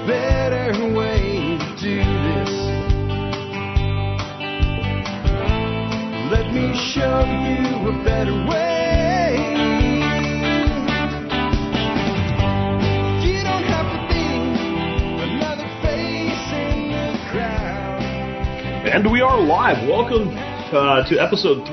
better way to do this. Let me show you a better way. You don't have to be another face in the crowd. And we are live. Welcome to episode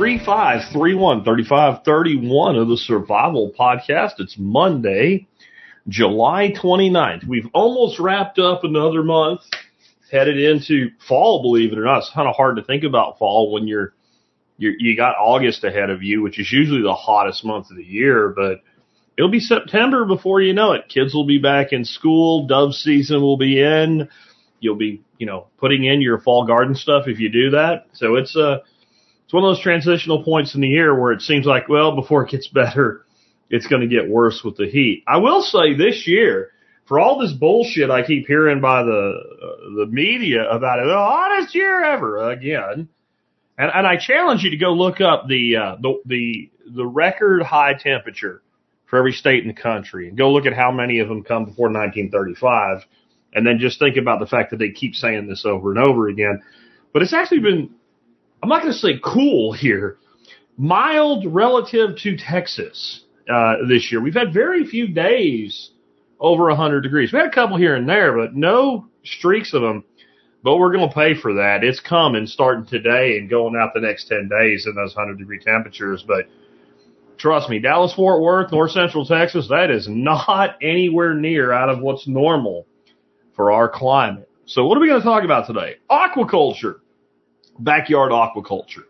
3531 of the Survival Podcast. It's Monday, July 29th. We've almost wrapped up another month, headed into fall, believe it or not. It's kind of hard to think about fall when you got August ahead of you, which is usually the hottest month of the year, but it'll be September before you know it. Kids will be back in school. Dove season will be in. You'll be, putting in your fall garden stuff if you do that. So it's one of those transitional points in the year where it seems like, well, before it gets better, it's going to get worse with the heat. I will say this year, for all this bullshit I keep hearing by the media about it, the hottest year ever again. And I challenge you to go look up the record high temperature for every state in the country and go look at how many of them come before 1935. And then just think about the fact that they keep saying this over and over again. But it's actually been, I'm not going to say cool here, mild relative to Texas this year. We've had very few days over 100 degrees. We had a couple here and there, but no streaks of them. But we're going to pay for that. It's coming starting today and going out the next 10 days in those 100-degree temperatures. But trust me, Dallas-Fort Worth, North Central Texas, that is not anywhere near out of what's normal for our climate. So what are we going to talk about today? Aquaculture, backyard aquaculture,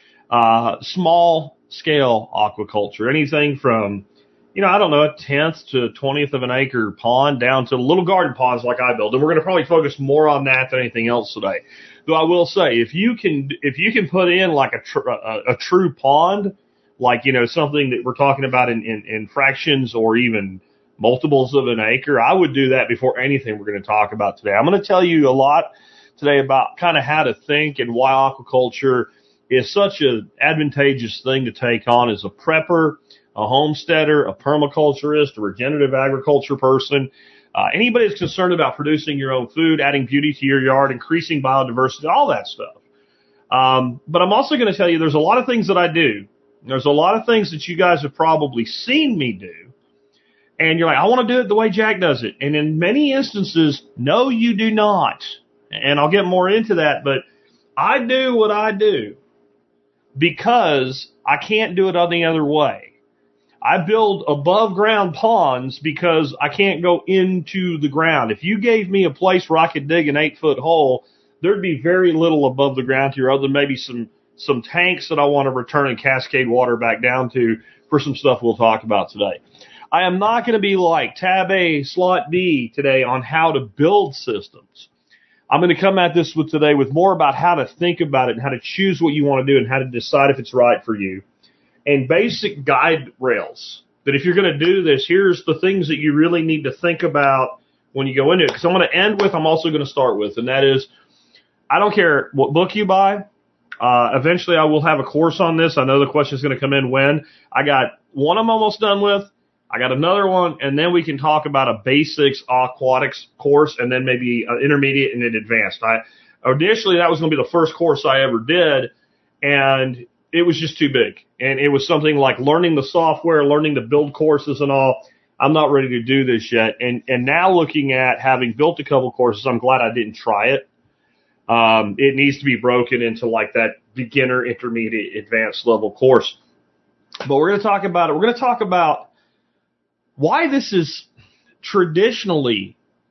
small-scale aquaculture, anything from, a 1/10 to 1/20 of an acre pond down to little garden ponds like I build. And we're going to probably focus more on that than anything else today. Though I will say, if you can put in like a true pond, like, something that we're talking about in fractions or even multiples of an acre, I would do that before anything we're going to talk about today. I'm going to tell you a lot today about kind of how to think and why aquaculture is such an advantageous thing to take on as a prepper, a homesteader, a permaculturist, a regenerative agriculture person, anybody that's concerned about producing your own food, adding beauty to your yard, increasing biodiversity, all that stuff. But I'm also going to tell you there's a lot of things that I do. There's a lot of things that you guys have probably seen me do. And you're like, I want to do it the way Jack does it. And in many instances, no, you do not. And I'll get more into that, but I do what I do because I can't do it any other way. I build above ground ponds because I can't go into the ground. If you gave me a place where I could dig an 8-foot hole, there'd be very little above the ground here other than maybe some tanks that I want to return and cascade water back down to for some stuff we'll talk about today. I am not going to be like tab A, slot B today on how to build systems. I'm going to come at this today with more about how to think about it and how to choose what you want to do and how to decide if it's right for you. And basic guide rails that if you're going to do this, here's the things that you really need to think about when you go into it. Because I'm going to end with, I'm also going to start with, and that is, I don't care what book you buy. Eventually I will have a course on this. I know the question is going to come in when. I got one I'm almost done with. I got another one, and then we can talk about a basics aquatics course and then maybe an intermediate and an advanced. Initially, that was going to be the first course I ever did, and it was just too big. And it was something like learning the software, learning to build courses and all. I'm not ready to do this yet. And now looking at having built a couple courses, I'm glad I didn't try it. It needs to be broken into like that beginner, intermediate, advanced level course. But we're going to talk about it. We're going to talk about why this is traditionally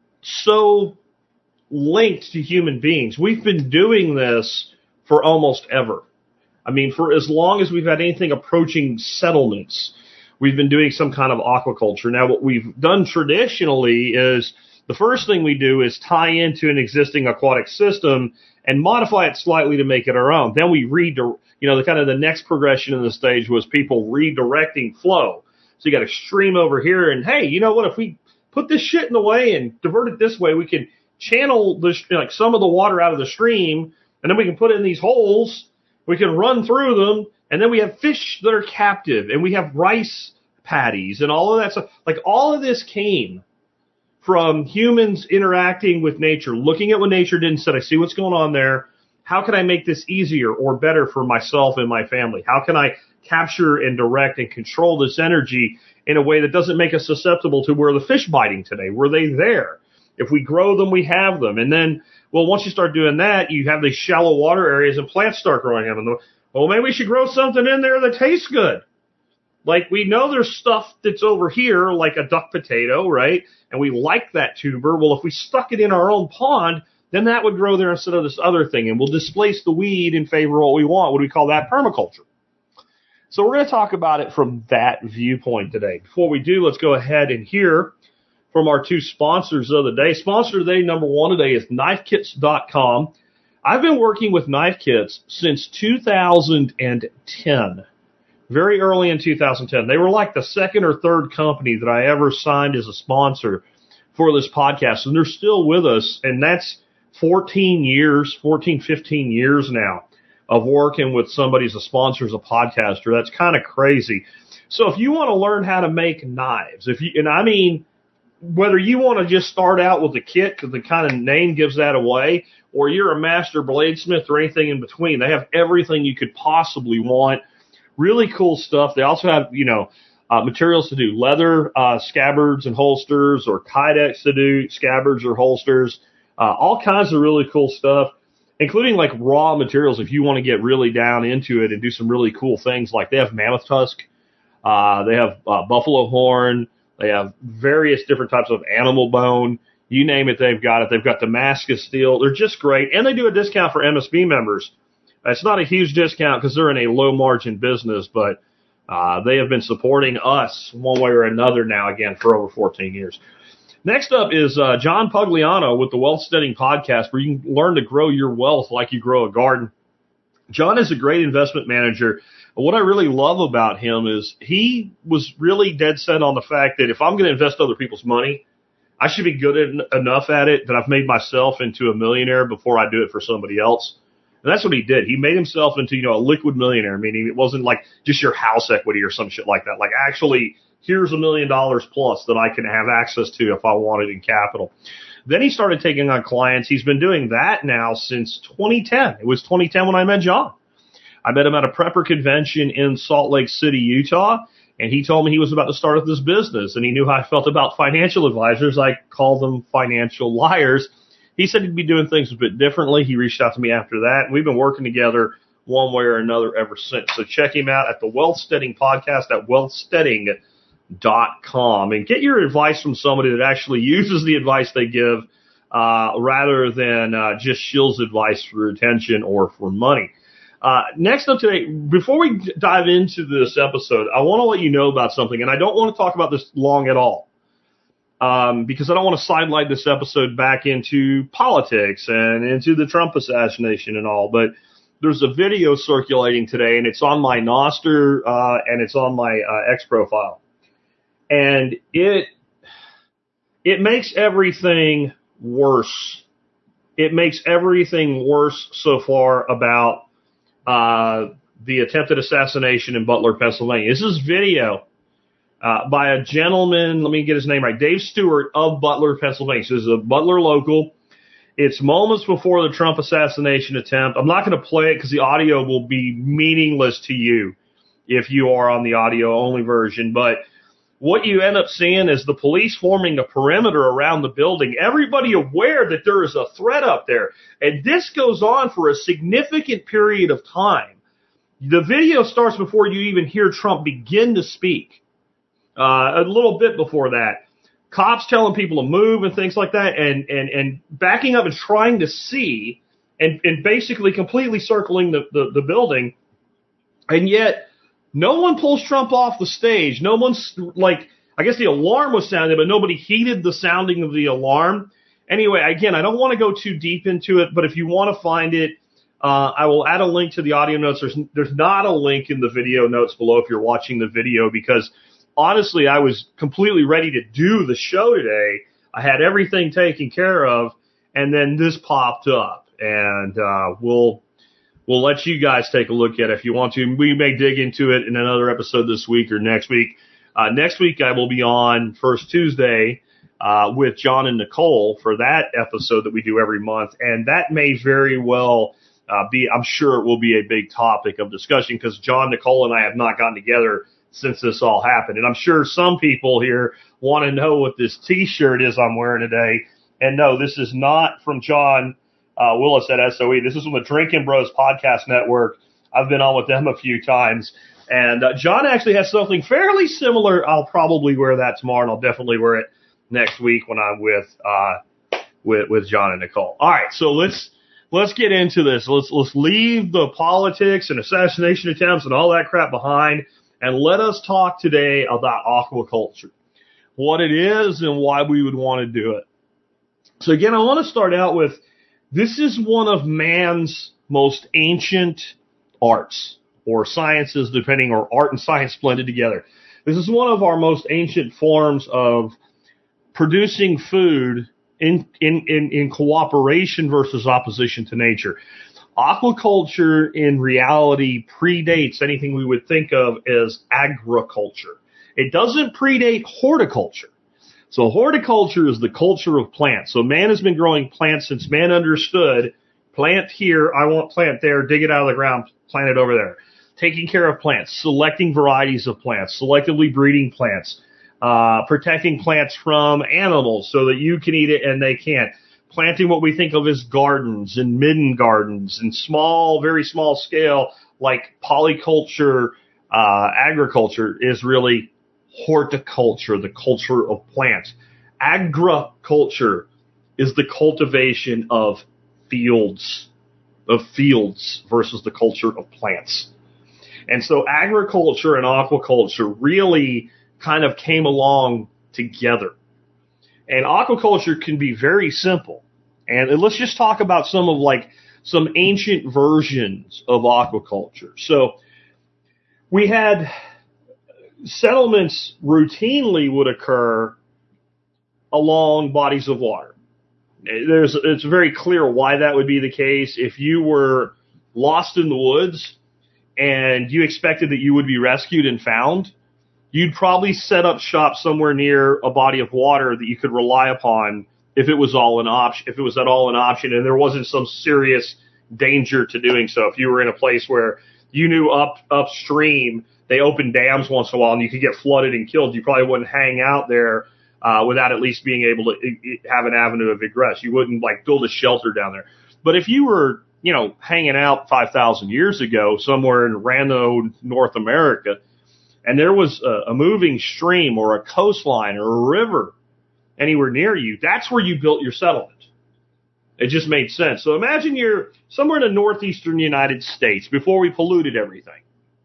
so linked to human beings. We've been doing this for almost ever. I mean, for as long as we've had anything approaching settlements, we've been doing some kind of aquaculture. Now, what we've done traditionally is the first thing we do is tie into an existing aquatic system and modify it slightly to make it our own. Then we the next progression in the stage was people redirecting flow. So you got a stream over here, and hey, you know what? If we put this shit in the way and divert it this way, we can channel some of the water out of the stream, and then we can put it in these holes. We can run through them, and then we have fish that are captive, and we have rice paddies and all of that stuff. Like all of this came from humans interacting with nature, looking at what nature did and said, I see what's going on there. How can I make this easier or better for myself and my family? How can I capture and direct and control this energy in a way that doesn't make us susceptible to where the fish biting today? Were they there? If we grow them, we have them. And then, well, once you start doing that, you have these shallow water areas and plants start growing them. Well, maybe we should grow something in there that tastes good. Like we know there's stuff that's over here, like a duck potato, right? And we like that tuber. Well, if we stuck it in our own pond, then that would grow there instead of this other thing. And we'll displace the weed in favor of what we want. What do we call that? Permaculture. So we're going to talk about it from that viewpoint today. Before we do, let's go ahead and hear from our two sponsors of the day. Sponsor of the day, number one today, is KnifeKits.com. I've been working with Knife Kits since 2010, very early in 2010. They were like the second or third company that I ever signed as a sponsor for this podcast, and they're still with us, and that's 15 years now of working with somebody as a sponsor, as a podcaster. That's kind of crazy. So if you want to learn how to make knives, whether you want to just start out with a kit, because the kind of name gives that away, or you're a master bladesmith or anything in between, they have everything you could possibly want. Really cool stuff. They also have, materials to do leather scabbards and holsters, or Kydex to do scabbards or holsters, all kinds of really cool stuff, including like raw materials if you want to get really down into it and do some really cool things. Like they have mammoth tusk, they have buffalo horn, they have various different types of animal bone. You name it, they've got it. They've got Damascus steel. They're just great. And they do a discount for MSB members. It's not a huge discount because they're in a low margin business, but they have been supporting us one way or another now, again, for over 14 years. Next up is John Pugliano with the Wealth Steading Podcast, where you can learn to grow your wealth like you grow a garden. John is a great investment manager. What I really love about him is he was really dead set on the fact that if I'm going to invest other people's money, I should be good enough at it that I've made myself into a millionaire before I do it for somebody else. And that's what he did. He made himself into, a liquid millionaire, meaning it wasn't like just your house equity or some shit like that. Like actually, here's $1 million plus that I can have access to if I wanted in capital. Then he started taking on clients. He's been doing that now since 2010. It was 2010 when I met John. I met him at a prepper convention in Salt Lake City, Utah, and he told me he was about to start up this business, and he knew how I felt about financial advisors. I call them financial liars. He said he'd be doing things a bit differently. He reached out to me after that, and we've been working together one way or another ever since. So check him out at the Wealth Steading Podcast at wealthsteading.com, and get your advice from somebody that actually uses the advice they give rather than just shills advice for attention or for money. Next up today, before we dive into this episode, I want to let you know about something, and I don't want to talk about this long at all, because I don't want to sidelight this episode back into politics and into the Trump assassination and all, but there's a video circulating today, and it's on my Nostr, and it's on my X profile, and it makes everything worse. It makes everything worse so far about the attempted assassination in Butler, Pennsylvania. This is video by a gentleman, let me get his name right, Dave Stewart of Butler, Pennsylvania. So this is a Butler local. It's moments before the Trump assassination attempt. I'm not going to play it because the audio will be meaningless to you if you are on the audio-only version. But what you end up seeing is the police forming a perimeter around the building, everybody aware that there is a threat up there. And this goes on for a significant period of time. The video starts before you even hear Trump begin to speak. A little bit before that. Cops telling people to move and things like that, and backing up and trying to see, and basically completely circling the building. And yet, no one pulls Trump off the stage. No one's I guess the alarm was sounded, but nobody heeded the sounding of the alarm. Anyway, again, I don't want to go too deep into it, but if you want to find it, I will add a link to the audio notes. There's not a link in the video notes below if you're watching the video, because honestly, I was completely ready to do the show today. I had everything taken care of, and then this popped up, and we'll let you guys take a look at it if you want to. We may dig into it in another episode this week or next week. Next week I will be on first Tuesday with John and Nicole for that episode that we do every month. And that may very well I'm sure it will be a big topic of discussion because John, Nicole, and I have not gotten together since this all happened. And I'm sure some people here want to know what this T-shirt is I'm wearing today. And no, this is not from John Willis at SOE. This is from the Drinking Bros Podcast Network. I've been on with them a few times. And John actually has something fairly similar. I'll probably wear that tomorrow, and I'll definitely wear it next week when I'm with John and Nicole. All right, so let's get into this. Let's leave the politics and assassination attempts and all that crap behind, and let us talk today about aquaculture, what it is and why we would want to do it. So again, I want to start out with, this is one of man's most ancient arts or sciences, depending, or art and science blended together. This is one of our most ancient forms of producing food in cooperation versus opposition to nature. Aquaculture in reality predates anything we would think of as agriculture. It doesn't predate horticulture. So horticulture is the culture of plants. So man has been growing plants since man understood plant here, I want plant there, dig it out of the ground, plant it over there. Taking care of plants, selecting varieties of plants, selectively breeding plants, protecting plants from animals so that you can eat it and they can't. Planting what we think of as gardens and midden gardens and small, very small scale, like polyculture, agriculture is really horticulture, the culture of plants. Agriculture is the cultivation of fields versus the culture of plants. And so agriculture and aquaculture really kind of came along together. And aquaculture can be very simple. And let's just talk about some ancient versions of aquaculture. So we had settlements routinely would occur along bodies of water. It's very clear why that would be the case. If you were lost in the woods and you expected that you would be rescued and found, you'd probably set up shop somewhere near a body of water that you could rely upon if it was at all an option and there wasn't some serious danger to doing so. If you were in a place where you knew upstream they opened dams once in a while and you could get flooded and killed, you probably wouldn't hang out there without at least being able to have an avenue of egress. You wouldn't build a shelter down there. But if you were, hanging out 5,000 years ago somewhere in random North America, and there was a moving stream or a coastline or a river anywhere near you, that's where you built your settlement. It just made sense. So imagine you're somewhere in the northeastern United States before we polluted everything.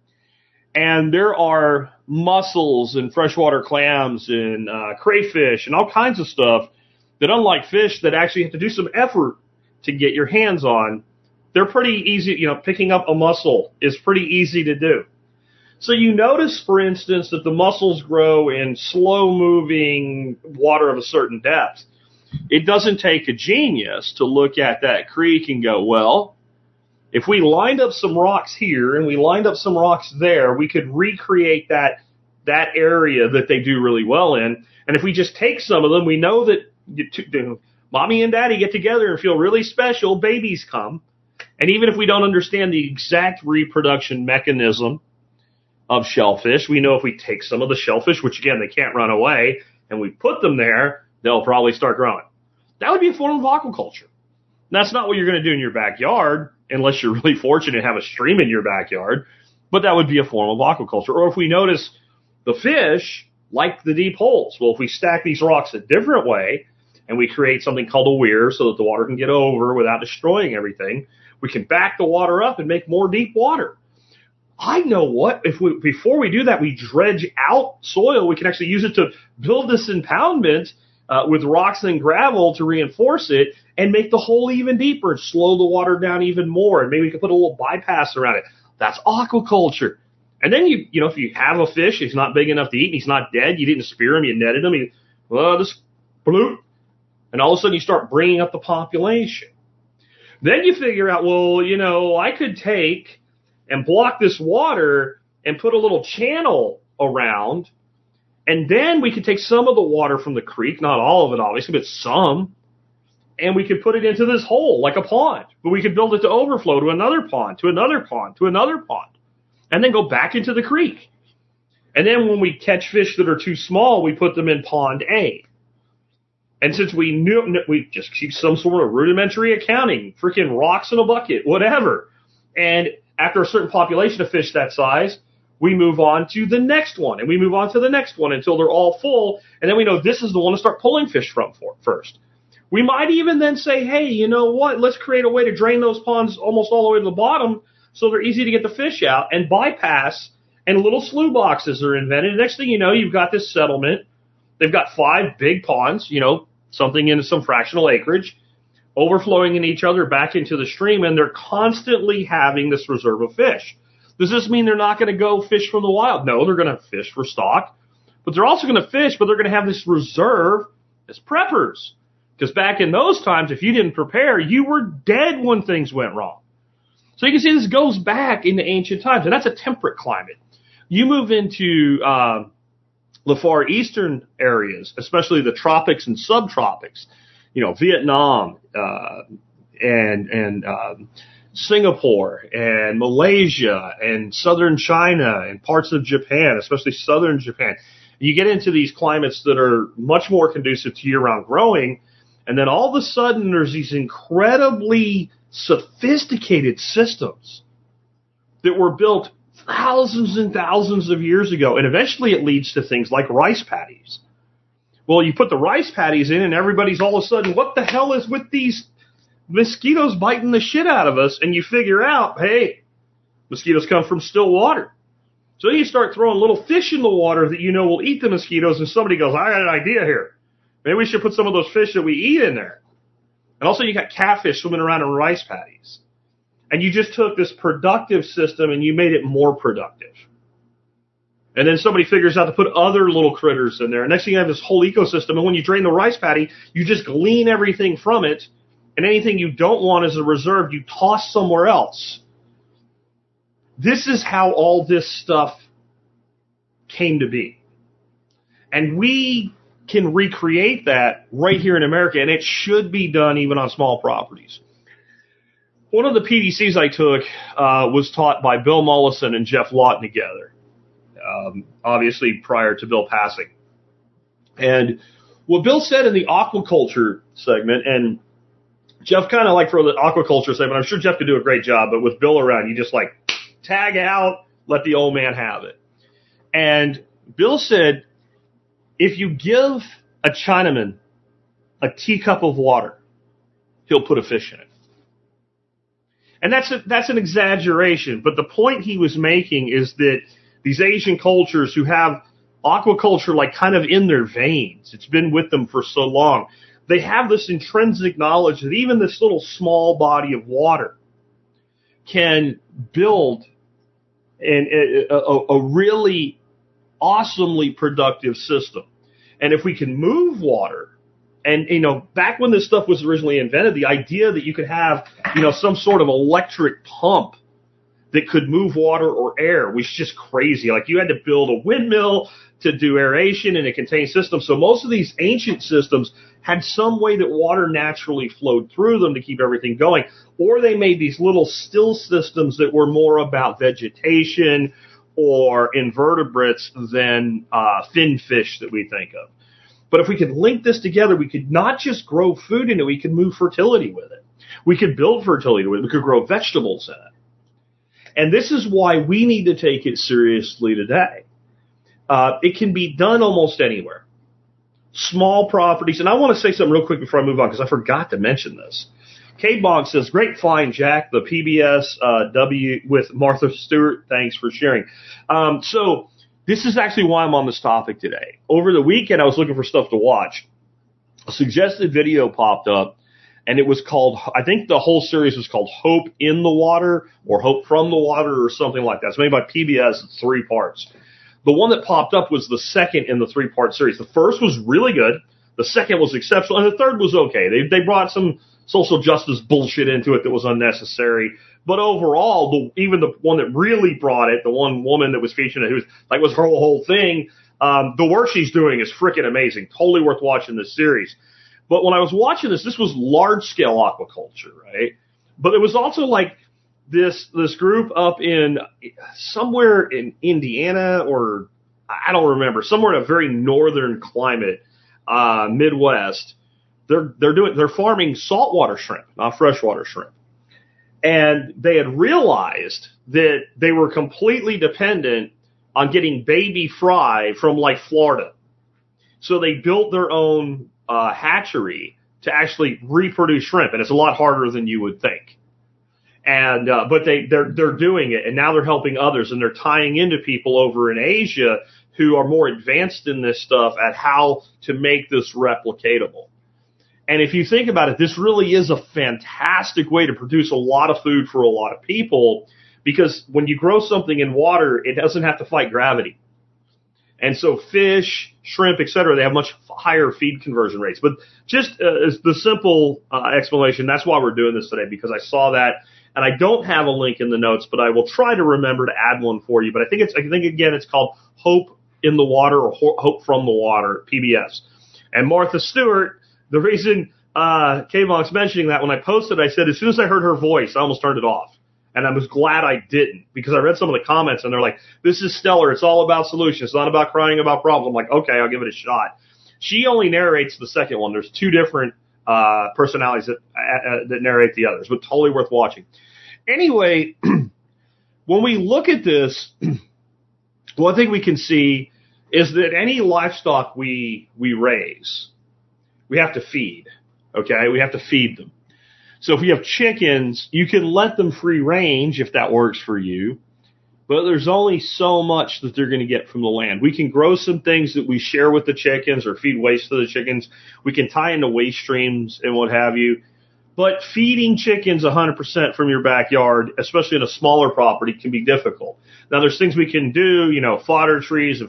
And there are mussels and freshwater clams and crayfish and all kinds of stuff that, unlike fish that actually have to do some effort to get your hands on, they're pretty easy. Picking up a mussel is pretty easy to do. So you notice, for instance, that the mussels grow in slow-moving water of a certain depth. It doesn't take a genius to look at that creek and go, well, if we lined up some rocks here and we lined up some rocks there, we could recreate that area that they do really well in. And if we just take some of them, we know that mommy and daddy get together and feel really special, babies come. And even if we don't understand the exact reproduction mechanism of shellfish, we know if we take some of the shellfish, which again, they can't run away, and we put them there, they'll probably start growing. That would be a form of aquaculture. That's not what you're going to do in your backyard, unless you're really fortunate to have a stream in your backyard, but that would be a form of aquaculture. Or if we notice the fish like the deep holes, well, if we stack these rocks a different way and we create something called a weir so that the water can get over without destroying everything, we can back the water up and make more deep water. I know what, before we do that, we dredge out soil, we can actually use it to build this impoundment with rocks and gravel to reinforce it and make the hole even deeper and slow the water down even more. And maybe we can put a little bypass around it. That's aquaculture. And then if you have a fish, he's not big enough to eat, and he's not dead, you didn't spear him, you netted him, just bloop. And all of a sudden you start bringing up the population. Then you figure out, I could take and block this water and put a little channel around And then we could take some of the water from the creek, not all of it obviously, but some, and we could put it into this hole like a pond. But we could build it to overflow to another pond, to another pond, to another pond, and then go back into the creek. And then when we catch fish that are too small, we put them in pond A. And since we knew, we just keep some sort of rudimentary accounting, freaking rocks in a bucket, whatever. And after a certain population of fish that size, we move on to the next one, and we move on to the next one until they're all full. And then we know this is the one to start pulling fish from first. We might even then say, hey, you know what? Let's create a way to drain those ponds almost all the way to the bottom so they're easy to get the fish out and bypass. And little slough boxes are invented. Next thing you know, you've got this settlement. They've got 5 big ponds, you know, something into some fractional acreage, overflowing in each other back into the stream, and they're constantly having this reserve of fish. Does this mean they're not going to go fish from the wild? No, they're going to fish for stock. But they're also going to fish, but they're going to have this reserve as preppers. Because back in those times, if you didn't prepare, you were dead when things went wrong. So you can see this goes back into ancient times, and that's a temperate climate. You move into the far eastern areas, especially the tropics and subtropics, you know, Vietnam and Singapore and Malaysia and southern China and parts of Japan, especially southern Japan. You get into these climates that are much more conducive to year-round growing, and then all of a sudden there's these incredibly sophisticated systems that were built thousands and thousands of years ago, and eventually it leads to things like rice paddies. Well, you put the rice paddies in, and everybody's all of a sudden, what the hell is with these mosquitoes biting the shit out of us? And you figure out, hey, mosquitoes come from still water. So you start throwing little fish in the water that you know will eat the mosquitoes, and somebody goes, I got an idea here. Maybe we should put some of those fish that we eat in there. And also you got catfish swimming around in rice paddies. And you just took this productive system and you made it more productive. And then somebody figures out to put other little critters in there. And next thing you have this whole ecosystem. And when you drain the rice paddy, you just glean everything from it. And anything you don't want as a reserve, you toss somewhere else. This is how all this stuff came to be. And we can recreate that right here in America. And it should be done even on small properties. One of the PDCs I took was taught by Bill Mollison and Jeff Lawton together, obviously prior to Bill passing. And what Bill said in the aquaculture segment, and Jeff kind of like for the aquaculture segment, I'm sure Jeff could do a great job, but with Bill around, you just like tag out, let the old man have it. And Bill said, if you give a Chinaman a teacup of water, he'll put a fish in it. And that's an exaggeration, but the point he was making is that these Asian cultures who have aquaculture like kind of in their veins, it's been with them for so long, they have this intrinsic knowledge that even this little small body of water can build a really awesomely productive system. And if we can move water, and, you know, back when this stuff was originally invented, the idea that you could have, you know, some sort of electric pump that could move water or air was just crazy. Like, you had to build a windmill to do aeration in a contained system. So most of these ancient systems had some way that water naturally flowed through them to keep everything going. Or they made these little still systems that were more about vegetation or invertebrates than fin fish that we think of. But if we could link this together, we could not just grow food in it, we could move fertility with it. We could build fertility with it. We could grow vegetables in it. And this is why we need to take it seriously today. It can be done almost anywhere. Small properties. And I want to say something real quick before I move on, because I forgot to mention this. Cade Bogg says, great find, Jack, the PBS W with Martha Stewart. Thanks for sharing. So this is actually why I'm on this topic today. Over the weekend, I was looking for stuff to watch. A suggested video popped up, and it was called, I think the whole series was called Hope in the Water or Hope from the Water or something like that. It's made by PBS. It's 3 parts. The one that popped up was the second in the 3-part series. The first was really good. The second was exceptional. And the third was okay. They brought some social justice bullshit into it that was unnecessary. But overall, even the one that really brought it, the one woman that was featured, who was like was her whole thing, The work she's doing is freaking amazing. Totally worth watching this series. But when I was watching this was large-scale aquaculture, right? But it was also like this group up in somewhere in Indiana, or I don't remember, somewhere in a very northern climate, Midwest. They're farming saltwater shrimp, not freshwater shrimp. And they had realized that they were completely dependent on getting baby fry from like Florida. So they built their own hatchery to actually reproduce shrimp, and it's a lot harder than you would think. And but they're doing it, and now they're helping others, and they're tying into people over in Asia who are more advanced in this stuff at how to make this replicatable. And if you think about it, this really is a fantastic way to produce a lot of food for a lot of people, because when you grow something in water, it doesn't have to fight gravity. And so fish, shrimp, et cetera, they have much higher feed conversion rates. But just as the simple explanation, that's why we're doing this today, because I saw that. And I don't have a link in the notes, but I will try to remember to add one for you. But I think again, it's called Hope in the Water, or Hope from the Water, PBS. And Martha Stewart, the reason K-Monk's mentioning that, when I posted, I said, as soon as I heard her voice, I almost turned it off. And I was glad I didn't, because I read some of the comments and they're like, this is stellar. It's all about solutions. It's not about crying about problems. I'm like, okay, I'll give it a shot. She only narrates the second one. There's two different personalities that narrate the others, but totally worth watching. Anyway, when we look at this, one thing we can see is that any livestock we raise, we have to feed. Okay, we have to feed them. So if you have chickens, you can let them free range if that works for you, but there's only so much that they're going to get from the land. We can grow some things that we share with the chickens or feed waste to the chickens. We can tie into waste streams and what have you. But feeding chickens 100% from your backyard, especially in a smaller property, can be difficult. Now, there's things we can do, fodder trees,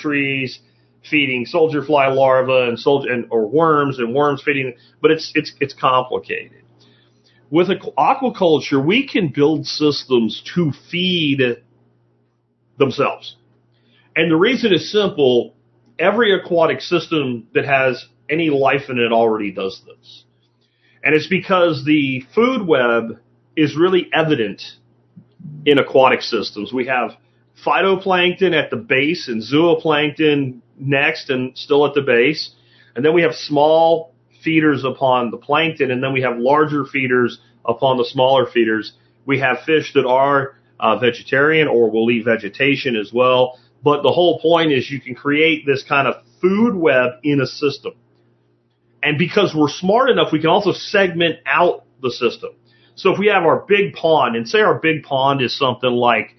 feeding soldier fly larvae or worms feeding, but it's complicated. With aquaculture, we can build systems to feed themselves. And the reason is simple. Every aquatic system that has any life in it already does this. And it's because the food web is really evident in aquatic systems. We have phytoplankton at the base and zooplankton next and still at the base. And then we have small feeders upon the plankton, and then we have larger feeders upon the smaller feeders. We have fish that are vegetarian or will eat vegetation as well. But the whole point is you can create this kind of food web in a system. And because we're smart enough, we can also segment out the system. So if we have our big pond, and say our big pond is something like,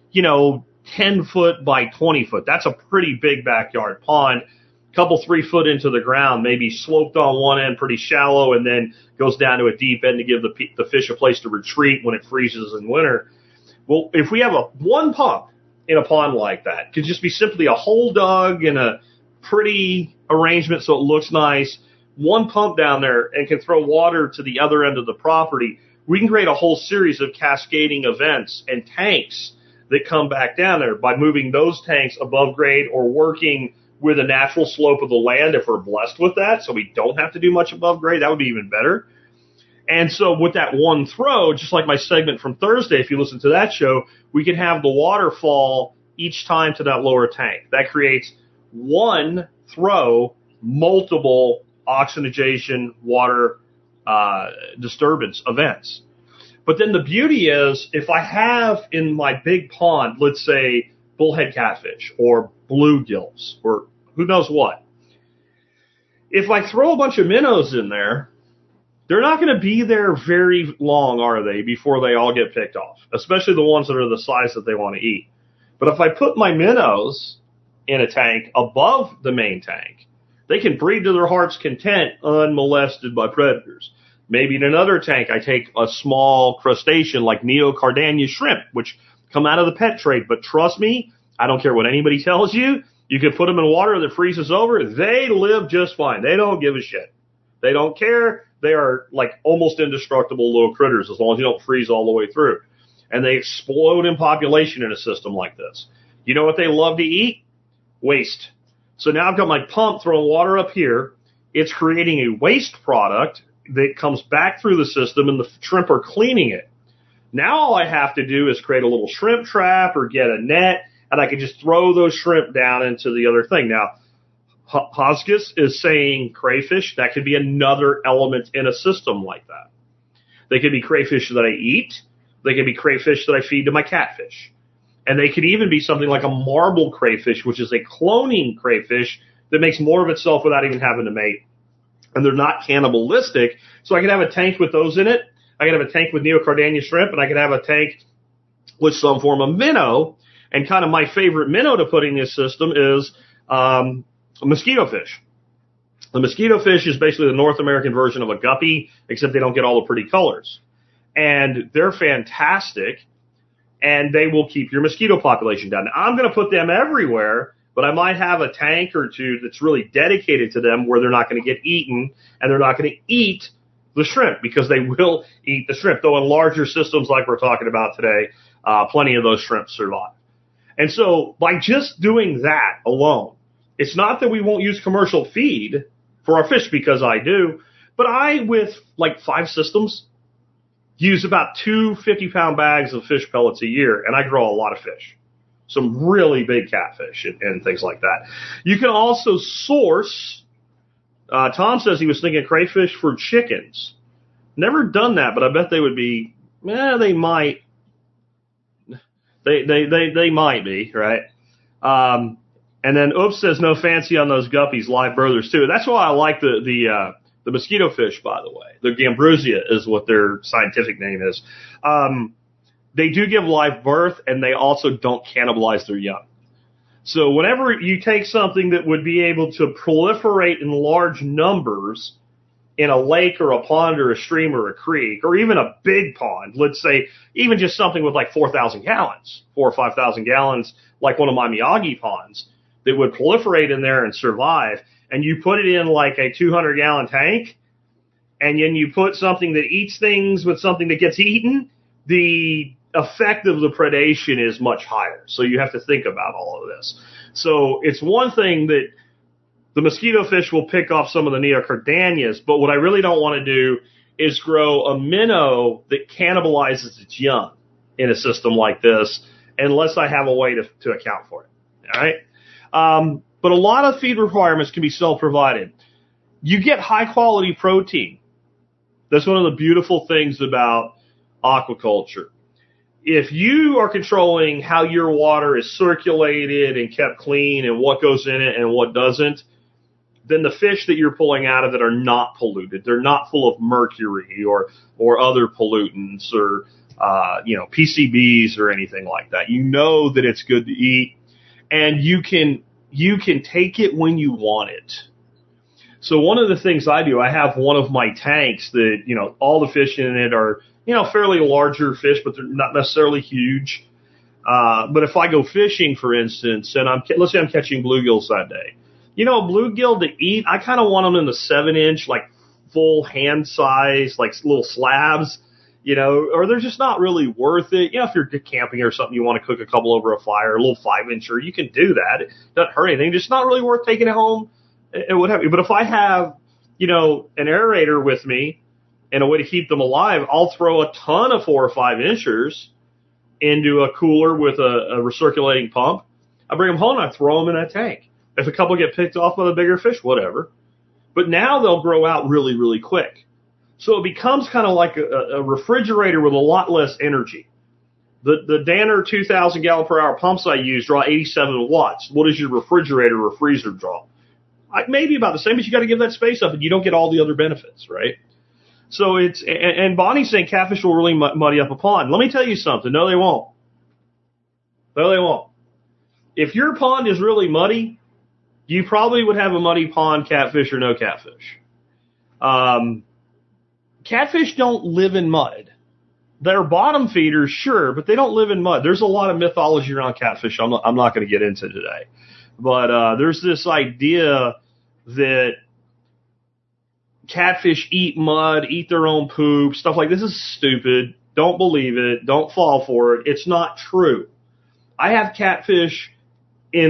10 foot by 20 foot, that's a pretty big backyard pond. Couple 3 foot into the ground, maybe sloped on one end, pretty shallow, and then goes down to a deep end to give the fish a place to retreat when it freezes in winter. Well, if we have one pump in a pond like that, it could just be simply a hole dug in a pretty arrangement so it looks nice, one pump down there, and can throw water to the other end of the property, we can create a whole series of cascading events and tanks that come back down there by moving those tanks above grade or working with a natural slope of the land if we're blessed with that, so we don't have to do much above grade. That would be even better. And so with that one throw, just like my segment from Thursday, if you listen to that show, we can have the water fall each time to that lower tank. That creates one throw, multiple oxygenation, water disturbance events. But then the beauty is, if I have in my big pond, let's say bullhead catfish or bluegills or who knows what, if I throw a bunch of minnows in there, they're not going to be there very long, are they, before they all get picked off, especially the ones that are the size that they want to eat. But if I put my minnows in a tank above the main tank, they can breed to their heart's content unmolested by predators. Maybe in another tank, I take a small crustacean like Neocardinia shrimp, which come out of the pet trade. But trust me, I don't care what anybody tells you. You can put them in water that freezes over. They live just fine. They don't give a shit. They don't care. They are like almost indestructible little critters as long as you don't freeze all the way through. And they explode in population in a system like this. You know what they love to eat? Waste. So now I've got my pump throwing water up here. It's creating a waste product that comes back through the system, and the shrimp are cleaning it. Now all I have to do is create a little shrimp trap or get a net, and I can just throw those shrimp down into the other thing. Now, Hoskus is saying crayfish. That could be another element in a system like that. They could be crayfish that I eat. They could be crayfish that I feed to my catfish. And they could even be something like a marble crayfish, which is a cloning crayfish that makes more of itself without even having to mate. And they're not cannibalistic. So I could have a tank with those in it. I could have a tank with Neocardinia shrimp, and I could have a tank with some form of minnow. And kind of my favorite minnow to put in this system is a mosquito fish. The mosquito fish is basically the North American version of a guppy, except they don't get all the pretty colors. And they're fantastic, and they will keep your mosquito population down. Now, I'm going to put them everywhere, but I might have a tank or two that's really dedicated to them where they're not going to get eaten, and they're not going to eat the shrimp, because they will eat the shrimp. Though in larger systems like we're talking about today, plenty of those shrimp survive. And so by just doing that alone, it's not that we won't use commercial feed for our fish, because I do, but I, with like 5 systems, use about 2 50-pound bags of fish pellets a year, and I grow a lot of fish. Some really big catfish and things like that. You can also source, Tom says he was thinking crayfish for chickens. Never done that, but I bet they would be, they might. They might be, right? And then Oops says no fancy on those guppies, live birthers too. That's why I like the mosquito fish, by the way. The Gambrusia is what their scientific name is. They do give live birth, and they also don't cannibalize their young. So whenever you take something that would be able to proliferate in large numbers in a lake or a pond or a stream or a creek, or even a big pond, let's say even just something with like 4,000 gallons, 4,000 or 5,000 gallons, like one of my Miyagi ponds, that would proliferate in there and survive, and you put it in like a 200-gallon tank, and then you put something that eats things with something that gets eaten, the effect of the predation is much higher. So you have to think about all of this. So it's one thing that the mosquito fish will pick off some of the Neocardianias, but what I really don't want to do is grow a minnow that cannibalizes its young in a system like this, unless I have a way to account for it. All right? But a lot of feed requirements can be self-provided. You get high-quality protein. That's one of the beautiful things about aquaculture. If you are controlling how your water is circulated and kept clean and what goes in it and what doesn't, then the fish that you're pulling out of it are not polluted. They're not full of mercury or other pollutants or PCBs or anything like that. You know that it's good to eat, and you can take it when you want it. So one of the things I do, I have one of my tanks that, all the fish in it are, fairly larger fish, but they're not necessarily huge. But if I go fishing, for instance, and let's say I'm catching bluegills that day, bluegill to eat, I kind of want them in the 7-inch, like full hand size, like little slabs, or they're just not really worth it. If you're camping or something, you want to cook a couple over a fire, a little 5-incher, you can do that. It doesn't hurt anything. It's not really worth taking it home and what have you. But if I have, an aerator with me and a way to keep them alive, I'll throw a ton of 4 or 5-inchers into a cooler with a recirculating pump. I bring them home and I throw them in that tank. If a couple get picked off by the bigger fish, whatever. But now they'll grow out really, really quick. So it becomes kind of like a refrigerator with a lot less energy. The Danner 2,000 gallon per hour pumps I use draw 87 watts. What does your refrigerator or freezer draw? Maybe about the same, but you got to give that space up, and you don't get all the other benefits, right? So and Bonnie's saying catfish will really muddy up a pond. Let me tell you something. No, they won't. No, they won't. If your pond is really muddy, you probably would have a muddy pond, catfish or no catfish. Catfish don't live in mud. They're bottom feeders, sure, but they don't live in mud. There's a lot of mythology around catfish I'm not going to get into today. But there's this idea that catfish eat mud, eat their own poop, stuff like this is stupid. Don't believe it. Don't fall for it. It's not true. I have catfish in like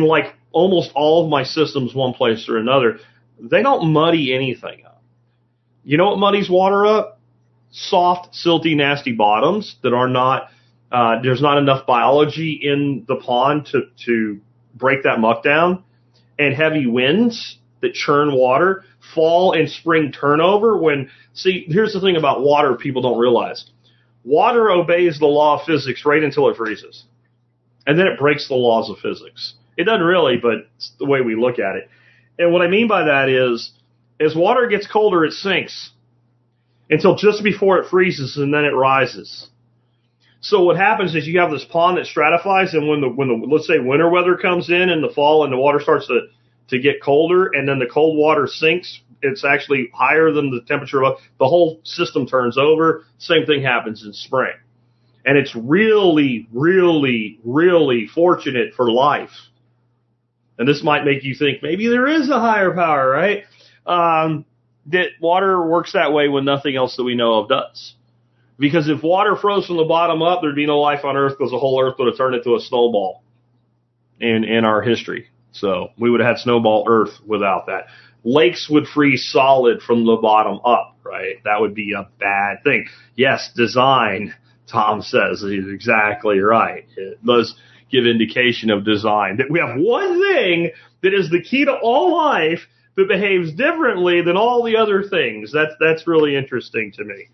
almost all of my systems one place or another, they don't muddy anything up. You know what muddies water up? Soft, silty, nasty bottoms that are not, there's not enough biology in the pond to break that muck down, and heavy winds that churn water, fall and spring turnover. See, here's the thing about water people don't realize. Water obeys the law of physics right until it freezes. And then it breaks the laws of physics. It doesn't really, but it's the way we look at it. And what I mean by that is, as water gets colder, it sinks until just before it freezes, and then it rises. So what happens is you have this pond that stratifies, and when the let's say winter weather comes in the fall and the water starts to get colder, and then the cold water sinks, it's actually higher than the temperature of the whole system turns over. Same thing happens in spring. And it's really, really, really fortunate for life. And this might make you think maybe there is a higher power, right? That water works that way when nothing else that we know of does. Because if water froze from the bottom up, there'd be no life on Earth, because the whole Earth would have turned into a snowball in our history. So we would have had snowball Earth without that. Lakes would freeze solid from the bottom up, right? That would be a bad thing. Yes, design, Tom says, is exactly right. It does give indication of design. That we have one thing that is the key to all life that behaves differently than all the other things. That's really interesting to me.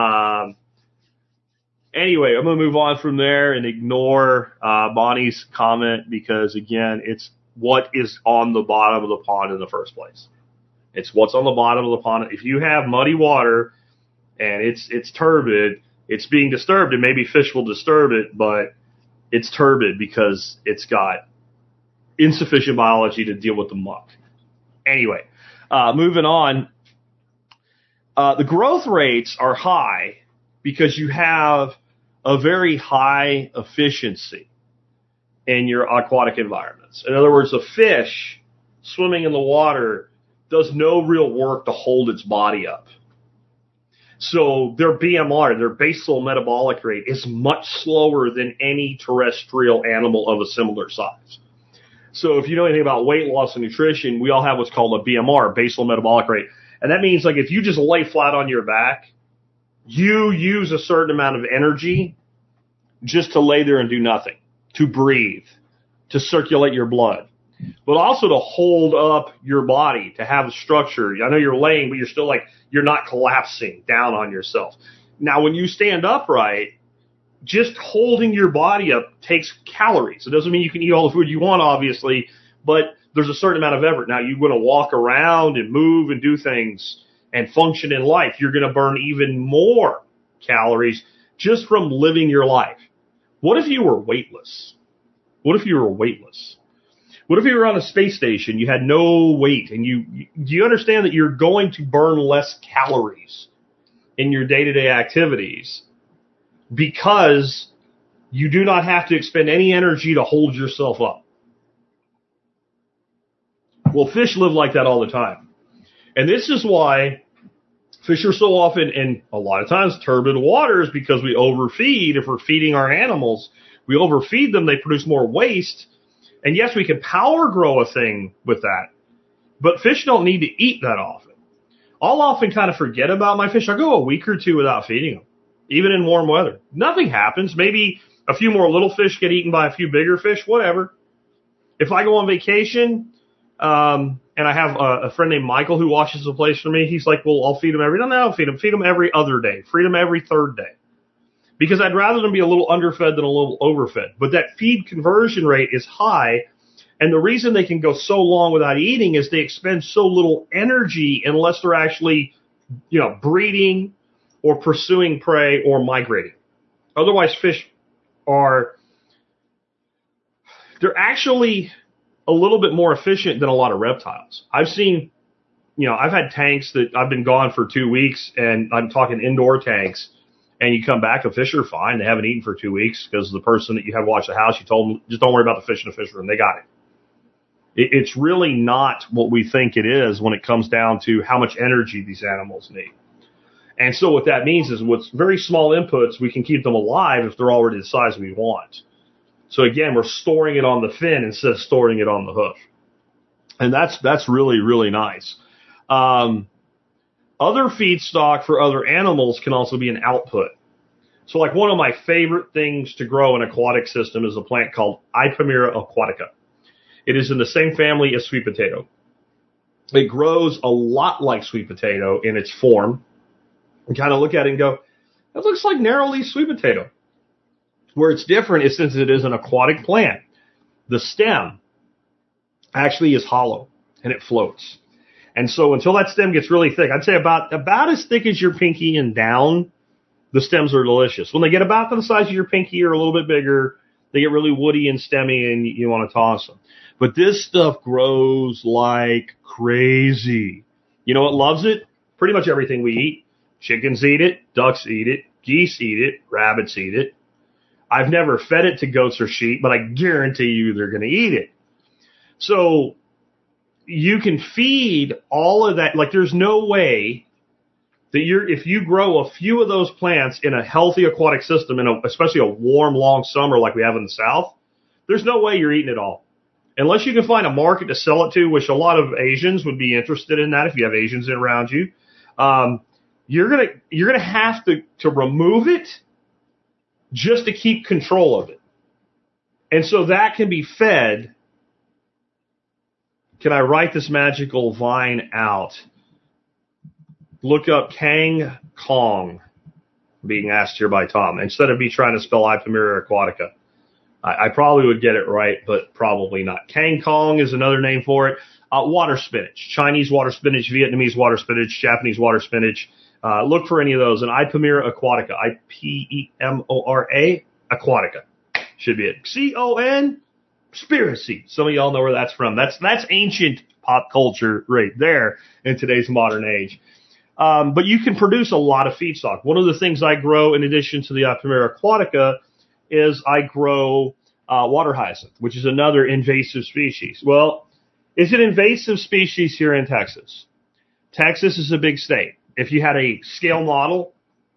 Anyway, I'm going to move on from there and ignore Bonnie's comment, because, again, it's what is on the bottom of the pond in the first place. It's what's on the bottom of the pond. If you have muddy water and it's turbid, it's being disturbed, and maybe fish will disturb it, but it's turbid because it's got insufficient biology to deal with the muck. Anyway, moving on. The growth rates are high because you have a very high efficiency in your aquatic environments. In other words, a fish swimming in the water does no real work to hold its body up. So their BMR, their basal metabolic rate, is much slower than any terrestrial animal of a similar size. So if you know anything about weight loss and nutrition, we all have what's called a BMR, basal metabolic rate. And that means, like, if you just lay flat on your back, you use a certain amount of energy just to lay there and do nothing, to breathe, to circulate your blood, but also to hold up your body, to have a structure. I know you're laying, but you're still you're not collapsing down on yourself. Now, when you stand upright, just holding your body up takes calories. It doesn't mean you can eat all the food you want, obviously, but there's a certain amount of effort. Now, you're going to walk around and move and do things and function in life. You're going to burn even more calories just from living your life. What if you were weightless? What if you were weightless? What if you were on a space station, you had no weight, and do you understand that you're going to burn less calories in your day-to-day activities because you do not have to expend any energy to hold yourself up? Well, fish live like that all the time. And this is why fish are so often in, a lot of times, turbid waters, because we overfeed. If we're feeding our animals, we overfeed them, they produce more waste. And yes, we can power grow a thing with that, but fish don't need to eat that often. I'll often kind of forget about my fish. I'll go a week or two without feeding them, even in warm weather. Nothing happens. Maybe a few more little fish get eaten by a few bigger fish, whatever. If I go on vacation, and I have a friend named Michael who watches the place for me, he's like, well, I'll feed them I'll feed them every other day, feed them every third day. Because I'd rather them be a little underfed than a little overfed. But that feed conversion rate is high, and the reason they can go so long without eating is they expend so little energy unless they're actually, breeding or pursuing prey or migrating. Otherwise, fish they're actually a little bit more efficient than a lot of reptiles. I've seen, I've had tanks that I've been gone for 2 weeks, and I'm talking indoor tanks, and you come back, the fish are fine. They haven't eaten for 2 weeks because the person that you had watch the house, you told them, just don't worry about the fish in the fish room. They got it. It's really not what we think it is when it comes down to how much energy these animals need. And so what that means is with very small inputs, we can keep them alive if they're already the size we want. So again, we're storing it on the fin instead of storing it on the hoof. And that's really, really nice. Other feedstock for other animals can also be an output. So like one of my favorite things to grow in an aquatic system is a plant called Ipomoea aquatica. It is in the same family as sweet potato. It grows a lot like sweet potato in its form. And kind of look at it and go, that looks like narrow-leaf sweet potato. Where it's different is since it is an aquatic plant, the stem actually is hollow and it floats. And so until that stem gets really thick, I'd say about as thick as your pinky and down, the stems are delicious. When they get about the size of your pinky or a little bit bigger, they get really woody and stemmy and you want to toss them. But this stuff grows like crazy. You know what loves it? Pretty much everything we eat. Chickens eat it, ducks eat it, geese eat it, rabbits eat it. I've never fed it to goats or sheep, but I guarantee you they're going to eat it. So you can feed all of that. Like there's no way that if you grow a few of those plants in a healthy aquatic system, especially a warm, long summer like we have in the South, there's no way you're eating it all. Unless you can find a market to sell it to, which a lot of Asians would be interested in that if you have Asians around you. You're gonna have to remove it just to keep control of it. And so that can be fed. Can I write this magical vine out? Look up Kang Kong, being asked here by Tom, instead of me trying to spell Ipomoea aquatica. I probably would get it right, but probably not. Kang Kong is another name for it. Water spinach, Chinese water spinach, Vietnamese water spinach, Japanese water spinach. Look for any of those. And Ipomoea aquatica, Ipemora aquatica should be it. C-O-N, conspiracy. Some of y'all know where that's from. That's ancient pop culture right there in today's modern age. But you can produce a lot of feedstock. One of the things I grow in addition to the Ipomoea aquatica is I grow water hyacinth, which is another invasive species. Well, it's an invasive species here in Texas. Texas is a big state. If you had a scale model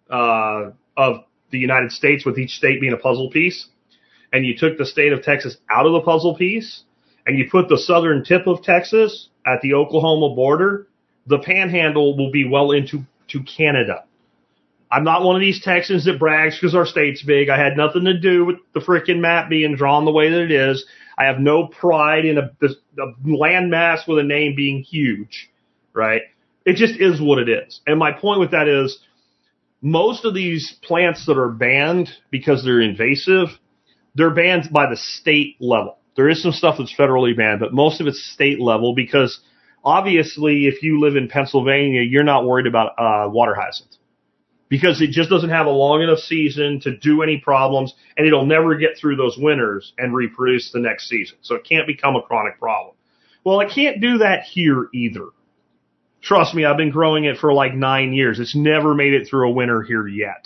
of the United States with each state being a puzzle piece, and you took the state of Texas out of the puzzle piece, and you put the southern tip of Texas at the Oklahoma border, the panhandle will be well into Canada. I'm not one of these Texans that brags because our state's big. I had nothing to do with the frickin' map being drawn the way that it is. I have no pride in a landmass with a name being huge, right? It just is what it is. And my point with that is most of these plants that are banned because they're invasive, they're banned by the state level. There is some stuff that's federally banned, but most of it's state level because obviously if you live in Pennsylvania, you're not worried about water hyacinth because it just doesn't have a long enough season to do any problems, and it'll never get through those winters and reproduce the next season. So it can't become a chronic problem. Well, it can't do that here either. Trust me, I've been growing it for like 9 years. It's never made it through a winter here yet.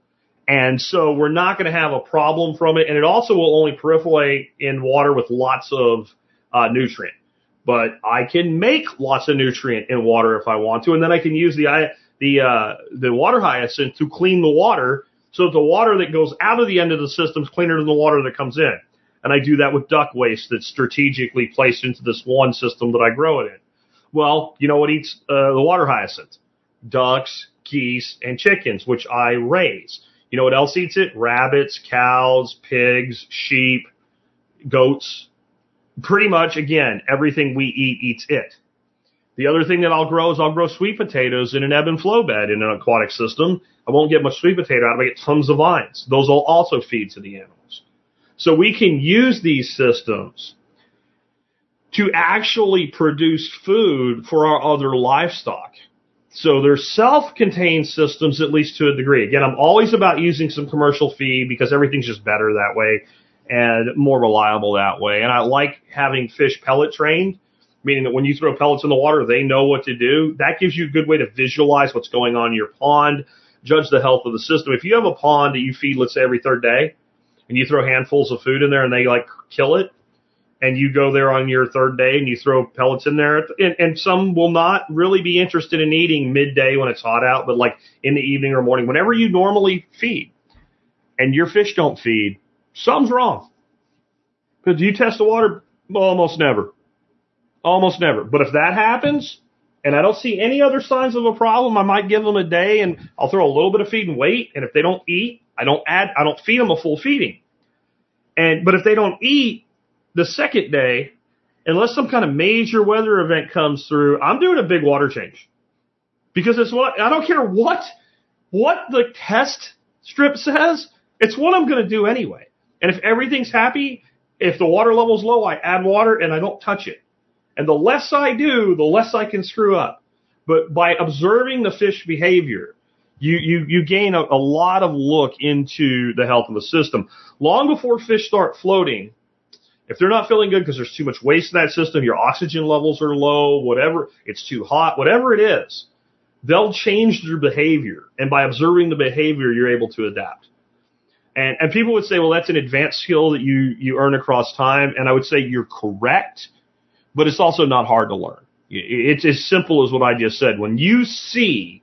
And so we're not going to have a problem from it. And it also will only proliferate in water with lots of nutrient. But I can make lots of nutrient in water if I want to. And then I can use the water hyacinth to clean the water so that the water that goes out of the end of the system is cleaner than the water that comes in. And I do that with duck waste that's strategically placed into this one system that I grow it in. Well, you know what eats the water hyacinth? Ducks, geese, and chickens, which I raise. You know what else eats it? Rabbits, cows, pigs, sheep, goats. Pretty much, again, everything we eat eats it. The other thing that I'll grow is I'll grow sweet potatoes in an ebb and flow bed in an aquatic system. I won't get much sweet potato out of it. I get tons of vines. Those will also feed to the animals. So we can use these systems to actually produce food for our other livestock. So they're self-contained systems, at least to a degree. Again, I'm always about using some commercial feed because everything's just better that way and more reliable that way. And I like having fish pellet trained, meaning that when you throw pellets in the water, they know what to do. That gives you a good way to visualize what's going on in your pond, judge the health of the system. If you have a pond that you feed, let's say, every third day, and you throw handfuls of food in there and they like kill it, and you go there on your third day and you throw pellets in there, and some will not really be interested in eating midday when it's hot out, but like in the evening or morning, whenever you normally feed, and your fish don't feed, something's wrong. But do you test the water? Almost never. Almost never. But if that happens, and I don't see any other signs of a problem, I might give them a day and I'll throw a little bit of feed and wait. And if they don't eat, I don't feed them a full feeding. But if they don't eat the second day, unless some kind of major weather event comes through, I'm doing a big water change. Because I don't care what the test strip says, it's what I'm going to do anyway. And if everything's happy, if the water level's low, I add water and I don't touch it. And the less I do, the less I can screw up. But by observing the fish behavior, you gain a lot of look into the health of the system. Long before fish start floating, if they're not feeling good because there's too much waste in that system, your oxygen levels are low, whatever, it's too hot, whatever it is, they'll change their behavior. And by observing the behavior, you're able to adapt. And people would say, well, that's an advanced skill that you earn across time. And I would say you're correct, but it's also not hard to learn. It's as simple as what I just said. When you see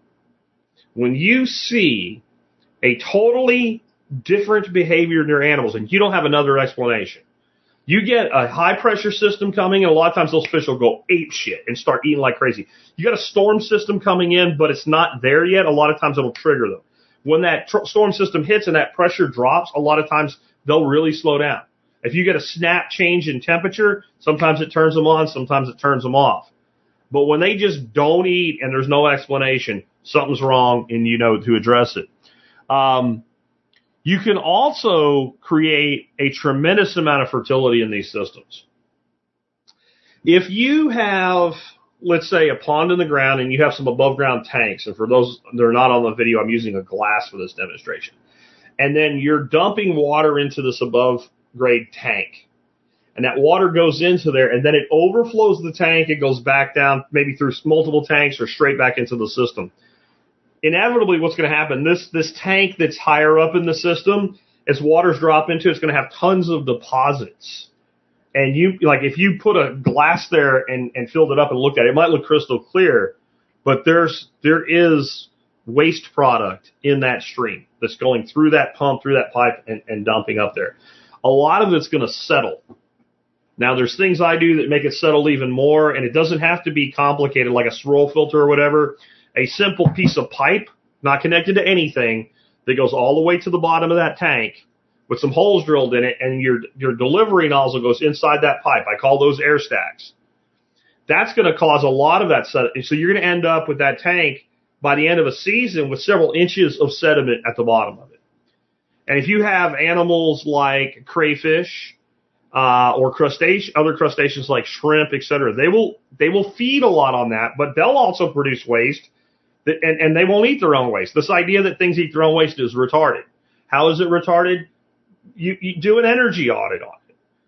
a totally different behavior in your animals and you don't have another explanation, you get a high pressure system coming, and a lot of times those fish will go ape shit and start eating like crazy. You got a storm system coming in, but it's not there yet. A lot of times it'll trigger them. When that storm system hits and that pressure drops, a lot of times they'll really slow down. If you get a snap change in temperature, sometimes it turns them on, sometimes it turns them off. But when they just don't eat and there's no explanation, something's wrong and you know to address it. You can also create a tremendous amount of fertility in these systems. If you have, let's say, a pond in the ground and you have some above ground tanks, and for those that are not on the video, I'm using a glass for this demonstration. And then you're dumping water into this above grade tank. And that water goes into there and then it overflows the tank. It goes back down maybe through multiple tanks or straight back into the system. Inevitably, what's going to happen, this tank that's higher up in the system, as waters drop into it, it's going to have tons of deposits. And if you put a glass there and filled it up and looked at it, it might look crystal clear, but there is waste product in that stream that's going through that pump, through that pipe, and dumping up there. A lot of it's going to settle. Now, there's things I do that make it settle even more, and it doesn't have to be complicated like a swirl filter or whatever. A simple piece of pipe, not connected to anything, that goes all the way to the bottom of that tank with some holes drilled in it, and your delivery nozzle goes inside that pipe. I call those air stacks. That's going to cause a lot of that sediment. So you're going to end up with that tank by the end of a season with several inches of sediment at the bottom of it. And if you have animals like crayfish, or other crustaceans like shrimp, etc., they will feed a lot on that, but they'll also produce waste, and they won't eat their own waste. This idea that things eat their own waste is retarded. How is it retarded? You do an energy audit on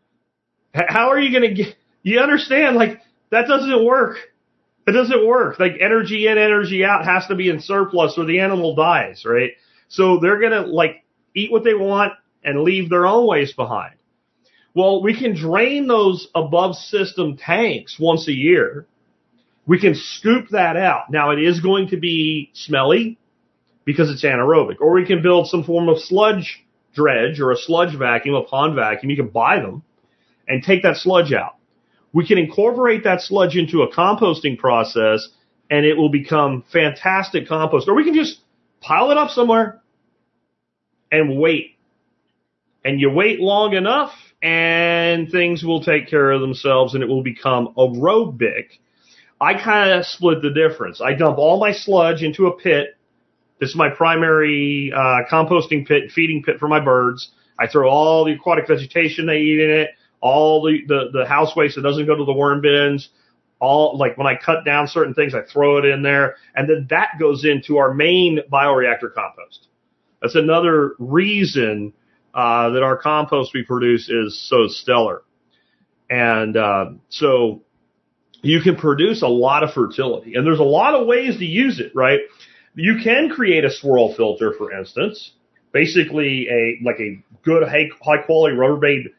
it. How are you going to get? You understand? Like, that doesn't work. It doesn't work. Like, energy in, energy out has to be in surplus or the animal dies, right? So they're going to eat what they want and leave their own waste behind. Well, we can drain those above system tanks once a year. We can scoop that out. Now, it is going to be smelly because it's anaerobic. Or we can build some form of sludge dredge or a sludge vacuum, a pond vacuum. You can buy them and take that sludge out. We can incorporate that sludge into a composting process, and it will become fantastic compost. Or we can just pile it up somewhere and wait. And you wait long enough, and things will take care of themselves, and it will become aerobic. I kind of split the difference. I dump all my sludge into a pit. This is my primary composting pit, feeding pit for my birds. I throw all the aquatic vegetation they eat in it, all the house waste that doesn't go to the worm bins, when I cut down certain things, I throw it in there, and then that goes into our main bioreactor compost. That's another reason that our compost we produce is so stellar. And so you can produce a lot of fertility. And there's a lot of ways to use it, right? You can create a swirl filter, for instance, basically a good high quality Rubbermaid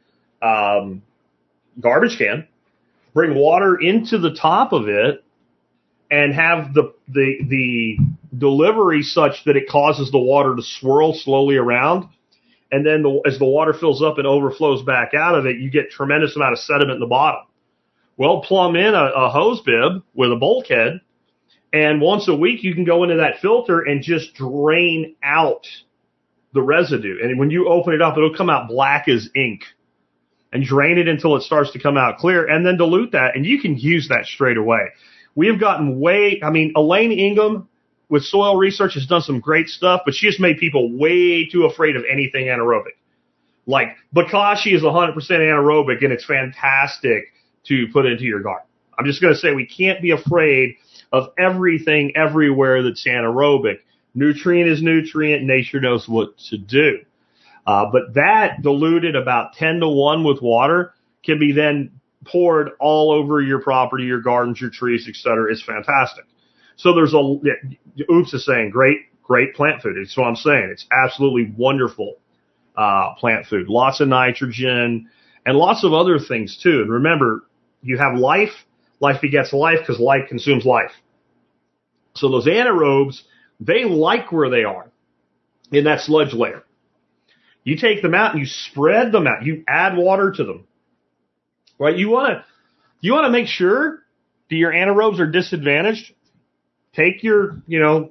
garbage can, bring water into the top of it, and have the delivery such that it causes the water to swirl slowly around. And then as the water fills up and overflows back out of it, you get tremendous amount of sediment in the bottom. Well, plumb in a hose bib with a bulkhead, and once a week you can go into that filter and just drain out the residue. And when you open it up, it'll come out black as ink. And drain it until it starts to come out clear, and then dilute that, and you can use that straight away. We have gotten Elaine Ingham with Soil Research has done some great stuff, but she has made people way too afraid of anything anaerobic. Like, Bokashi is 100% anaerobic, and it's fantastic to put into your garden. I'm just going to say we can't be afraid of everything everywhere that's anaerobic. Nutrient is nutrient. Nature knows what to do. But that diluted about 10 to 1 with water can be then poured all over your property, your gardens, your trees, etc. It's fantastic. So there's Oops is saying great plant food. It's what I'm saying. It's absolutely wonderful plant food. Lots of nitrogen and lots of other things too. And remember, you have life. Life begets life because life consumes life. So those anaerobes, they like where they are in that sludge layer. You take them out and you spread them out. You add water to them, right? You want to make sure that your anaerobes are disadvantaged. Take your,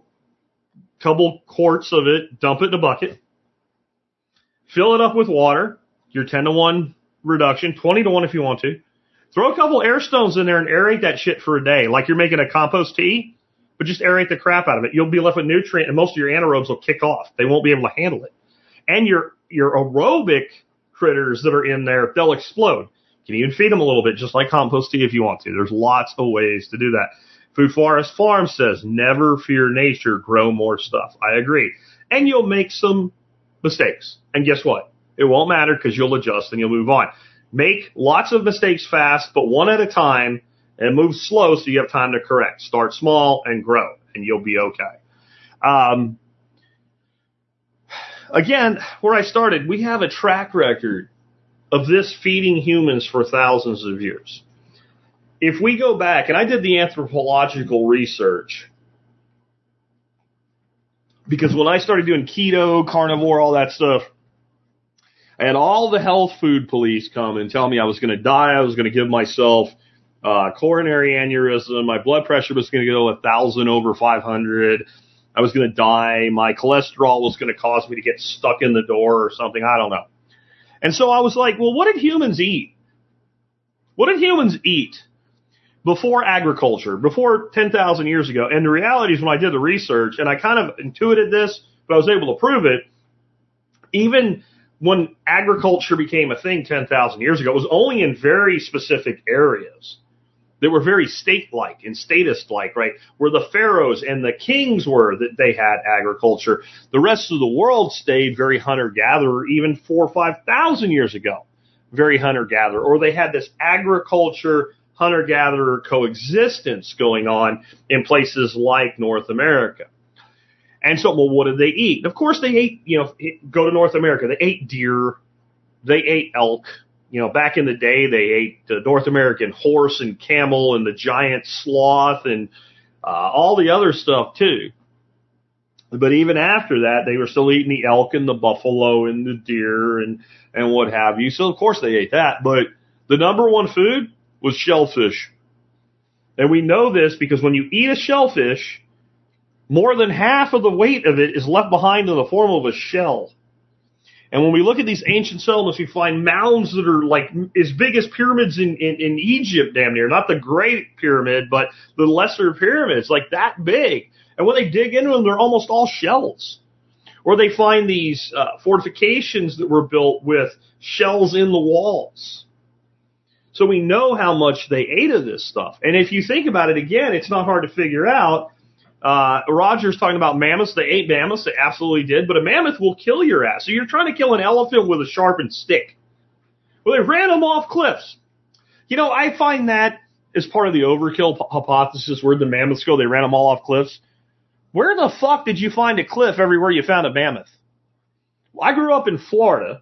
couple quarts of it, dump it in a bucket, fill it up with water, your 10 to 1 reduction, 20 to 1 if you want to. Throw a couple air stones in there and aerate that shit for a day, like you're making a compost tea, but just aerate the crap out of it. You'll be left with nutrient, and most of your anaerobes will kick off. They won't be able to handle it. And your aerobic critters that are in there, they'll explode. You can even feed them a little bit, just like compost tea if you want to. There's lots of ways to do that. Food Forest Farm says, never fear nature, grow more stuff. I agree. And you'll make some mistakes. And guess what? It won't matter because you'll adjust and you'll move on. Make lots of mistakes fast, but one at a time, and move slow so you have time to correct. Start small and grow, and you'll be okay. Again, where I started, we have a track record of this feeding humans for thousands of years. If we go back, and I did the anthropological research, because when I started doing keto, carnivore, all that stuff, I had all the health food police come and tell me I was going to die, I was going to give myself coronary aneurysm, my blood pressure was going to go 1,000 over 500, I was going to die, my cholesterol was going to cause me to get stuck in the door or something, I don't know. And so I was like, well, what did humans eat? What did humans eat before agriculture, before 10,000 years ago? And the reality is when I did the research, and I kind of intuited this, but I was able to prove it, even when agriculture became a thing 10,000 years ago, it was only in very specific areas that were very state-like and statist-like, right? Where the pharaohs and the kings were, that they had agriculture. The rest of the world stayed very hunter-gatherer, even 4,000 or 5,000 years ago, very hunter-gatherer. Or they had this agriculture, hunter-gatherer coexistence going on in places like North America. And so, well, what did they eat? Of course, they ate, go to North America, they ate deer, they ate elk. Back in the day, they ate the North American horse and camel and the giant sloth and all the other stuff too. But even after that, they were still eating the elk and the buffalo and the deer and what have you. So, of course, they ate that. But the number one food was shellfish. And we know this because when you eat a shellfish, more than half of the weight of it is left behind in the form of a shell. And when we look at these ancient settlements, we find mounds that are like as big as pyramids in Egypt, damn near. Not the Great Pyramid, but the lesser pyramids, like that big. And when they dig into them, they're almost all shells. Or they find these fortifications that were built with shells in the walls. So we know how much they ate of this stuff. And if you think about it again, it's not hard to figure out. Roger's talking about mammoths. They ate mammoths. They absolutely did. But a mammoth will kill your ass. So you're trying to kill an elephant with a sharpened stick. Well, they ran them off cliffs. I find that as part of the overkill hypothesis. Where'd the mammoths go? They ran them all off cliffs. Where the fuck did you find a cliff everywhere you found a mammoth? Well, I grew up in Florida.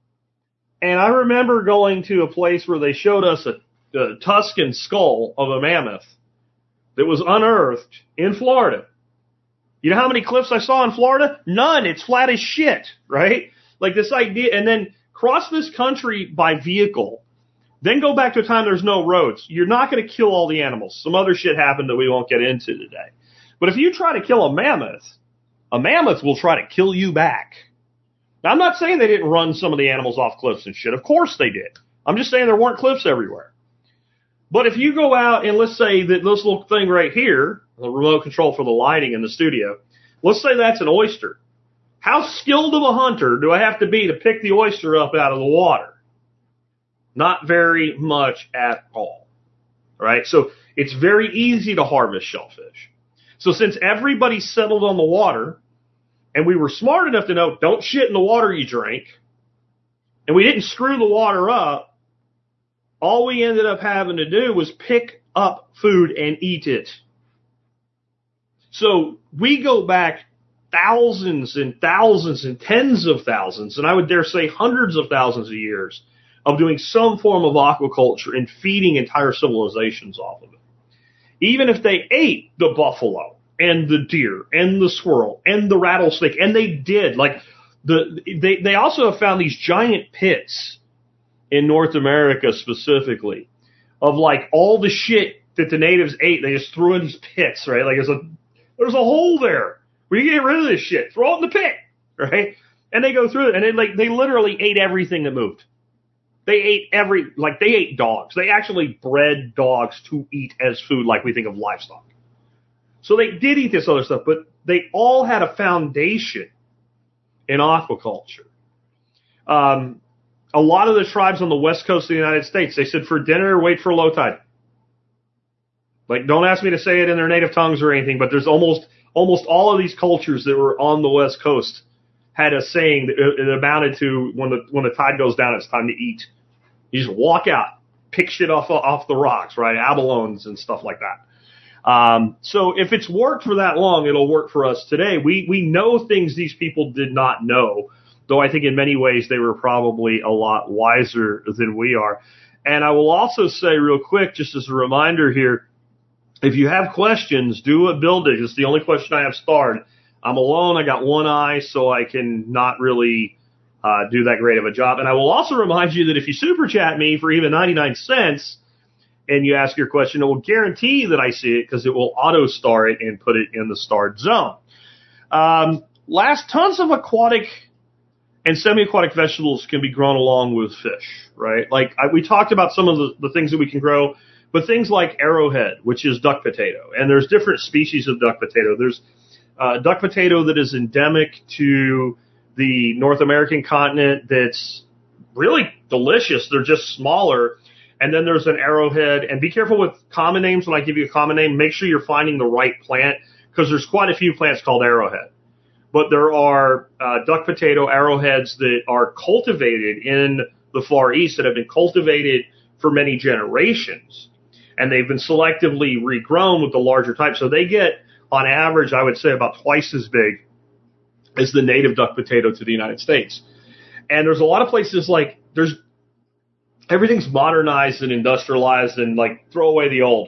And I remember going to a place where they showed us a Tuscan skull of a mammoth that was unearthed in Florida. You know how many cliffs I saw in Florida? None. It's flat as shit, right? Like this idea, and then cross this country by vehicle, then go back to a time there's no roads. You're not going to kill all the animals. Some other shit happened that we won't get into today. But if you try to kill a mammoth will try to kill you back. Now, I'm not saying they didn't run some of the animals off cliffs and shit. Of course they did. I'm just saying there weren't cliffs everywhere. But if you go out and let's say that this little thing right here, the remote control for the lighting in the studio, let's say that's an oyster. How skilled of a hunter do I have to be to pick the oyster up out of the water? Not very much at all. Right? So it's very easy to harvest shellfish. So since everybody settled on the water, and we were smart enough to know, don't shit in the water you drink, and we didn't screw the water up, all we ended up having to do was pick up food and eat it. So we go back thousands and thousands and tens of thousands, and I would dare say hundreds of thousands of years of doing some form of aquaculture and feeding entire civilizations off of it. Even if they ate the buffalo and the deer and the squirrel and the rattlesnake, and they did, like they also have found these giant pits in North America specifically of like all the shit that the natives ate. They just threw in these pits, right? Like there's a hole there. We get rid of this shit. Throw it in the pit, right? And they go through it, and they literally ate everything that moved. They ate dogs. They actually bred dogs to eat as food like we think of livestock. So they did eat this other stuff, but they all had a foundation in aquaculture. A lot of the tribes on the west coast of the United States, they said for dinner, wait for low tide. Like, don't ask me to say it in their native tongues or anything, but there's almost all of these cultures that were on the west coast had a saying that it amounted to when the tide goes down, it's time to eat. You just walk out, pick shit off the rocks, right? Abalones and stuff like that. So if it's worked for that long, it'll work for us today. We know things these people did not know, though I think in many ways they were probably a lot wiser than we are. And I will also say real quick, just as a reminder here, if you have questions, do a build it. It's the only question I have starred. I'm alone. I got one eye, so I can not really do that great of a job. And I will also remind you that if you super chat me for even 99 cents and you ask your question, it will guarantee that I see it because it will auto star it and put it in the starred zone. Tons of aquatic and semi-aquatic vegetables can be grown along with fish, right? Like we talked about some of the things that we can grow, but things like arrowhead, which is duck potato, and there's different species of duck potato. There's duck potato that is endemic to the North American continent that's really delicious. They're just smaller. And then there's an arrowhead. And be careful with common names. When I give you a common name, make sure you're finding the right plant because there's quite a few plants called arrowhead. But there are duck potato arrowheads that are cultivated in the Far East that have been cultivated for many generations. And they've been selectively regrown with the larger type. So they get, on average, I would say about twice as big as the native duck potato to the United States. And there's a lot of places like everything's modernized and industrialized and like throw away the old.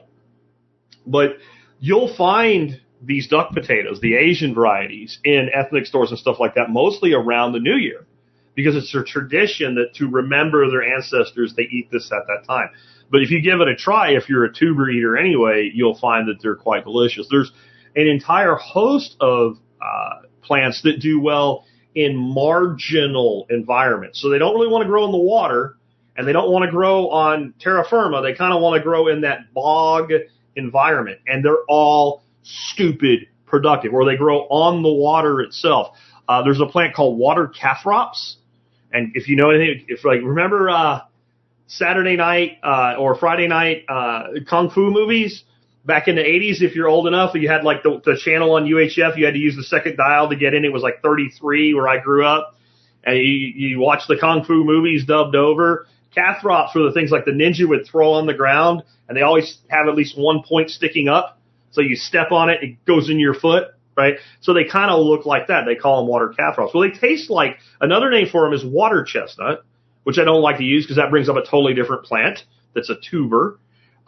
But you'll find these duck potatoes, the Asian varieties, in ethnic stores and stuff like that, mostly around the New Year, because it's a tradition that to remember their ancestors, they eat this at that time. But if you give it a try, if you're a tuber eater anyway, you'll find that they're quite delicious. There's an entire host of plants that do well in marginal environments. So they don't really want to grow in the water, and they don't want to grow on terra firma. They kind of want to grow in that bog environment, and they're all stupid productive, or they grow on the water itself. There's a plant called water cathrops, and if you know anything, remember Saturday night or Friday night kung fu movies back in the 80s, if you're old enough, you had like the channel on UHF, you had to use the second dial to get in. It was like 33 where I grew up, and you watch the kung fu movies dubbed over. Cathrops were the things like the ninja would throw on the ground, and they always have at least one point sticking up. So you step on it, it goes in your foot, right? So they kind of look like that. They call them water cathrops. Well, they taste like, another name for them is water chestnut, which I don't like to use because that brings up a totally different plant that's a tuber.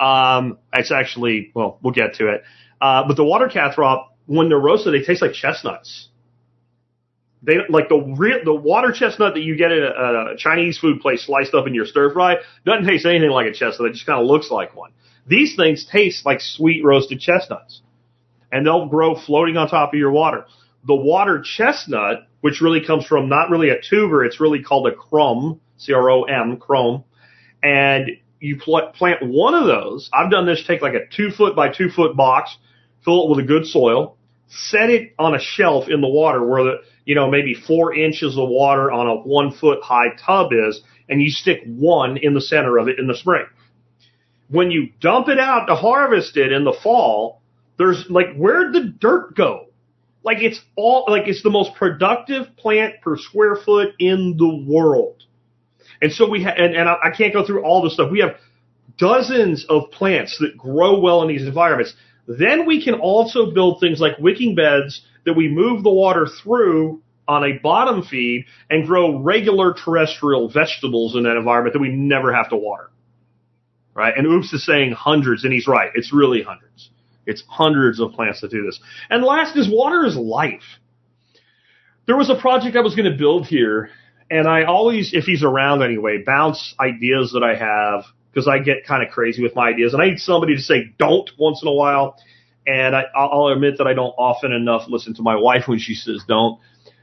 It's actually, well, we'll get to it. But the water cathrop, when they're roasted, they taste like chestnuts. They like the water chestnut that you get at a Chinese food place sliced up in your stir fry doesn't taste anything like a chestnut. It just kind of looks like one. These things taste like sweet roasted chestnuts, and they'll grow floating on top of your water. The water chestnut, which really comes from not really a tuber, it's really called a chrome, C-R-O-M, chrome, and you plant one of those. I've done this. Take like a 2 foot by 2 foot box, fill it with a good soil, set it on a shelf in the water where maybe 4 inches of water on a 1 foot high tub is, and you stick one in the center of it in the spring. When you dump it out to harvest it in the fall, there's like, where'd the dirt go? Like it's the most productive plant per square foot in the world. And so and I can't go through all the stuff. We have dozens of plants that grow well in these environments. Then we can also build things like wicking beds that we move the water through on a bottom feed and grow regular terrestrial vegetables in that environment that we never have to water. Right? And Oops is saying hundreds, and he's right. It's really hundreds. It's hundreds of plants that do this. And last is water is life. There was a project I was going to build here, and I always, if he's around anyway, bounce ideas that I have, because I get kind of crazy with my ideas, and I need somebody to say don't once in a while. And I'll admit that I don't often enough listen to my wife when she says don't.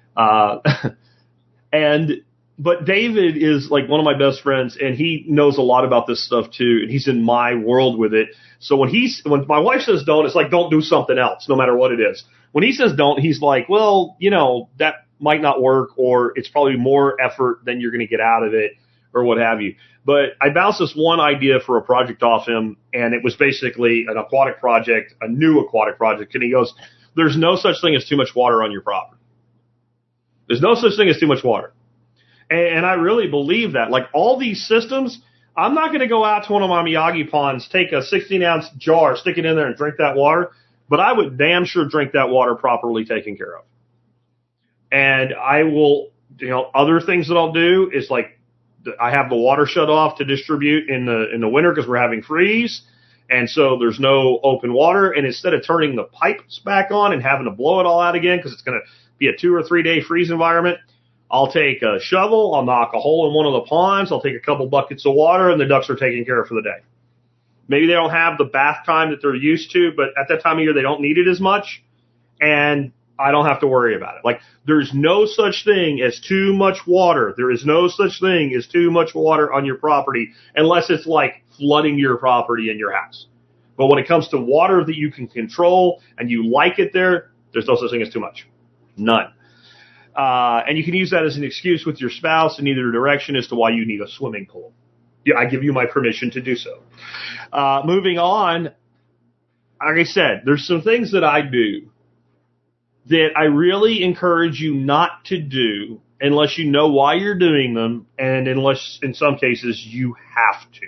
But David is like one of my best friends, and he knows a lot about this stuff too, and he's in my world with it. So when my wife says don't, it's like don't do something else, no matter what it is. When he says don't, he's like, well, that might not work, or it's probably more effort than you're going to get out of it, or what have you. But I bounced this one idea for a project off him, and it was basically an aquatic project, a new aquatic project. And he goes, there's no such thing as too much water on your property. There's no such thing as too much water. And I really believe that. Like all these systems, I'm not going to go out to one of my Miyagi ponds, take a 16-ounce jar, stick it in there and drink that water, but I would damn sure drink that water properly taken care of. And I will, other things that I'll do is like I have the water shut off to distribute in the winter because we're having freeze. And so there's no open water. And instead of turning the pipes back on and having to blow it all out again because it's going to be a 2 or 3 day freeze environment, I'll take a shovel, I'll knock a hole in one of the ponds, I'll take a couple buckets of water, and the ducks are taken care of for the day. Maybe they don't have the bath time that they're used to, but at that time of year they don't need it as much, and I don't have to worry about it. Like, there's no such thing as too much water. There is no such thing as too much water on your property unless it's like flooding your property in your house. But when it comes to water that you can control and you like it there, there's no such thing as too much. None. And you can use that as an excuse with your spouse in either direction as to why you need a swimming pool. Yeah, I give you my permission to do so. Moving on, like I said, there's some things that I do that I really encourage you not to do unless you know why you're doing them, and unless in some cases you have to.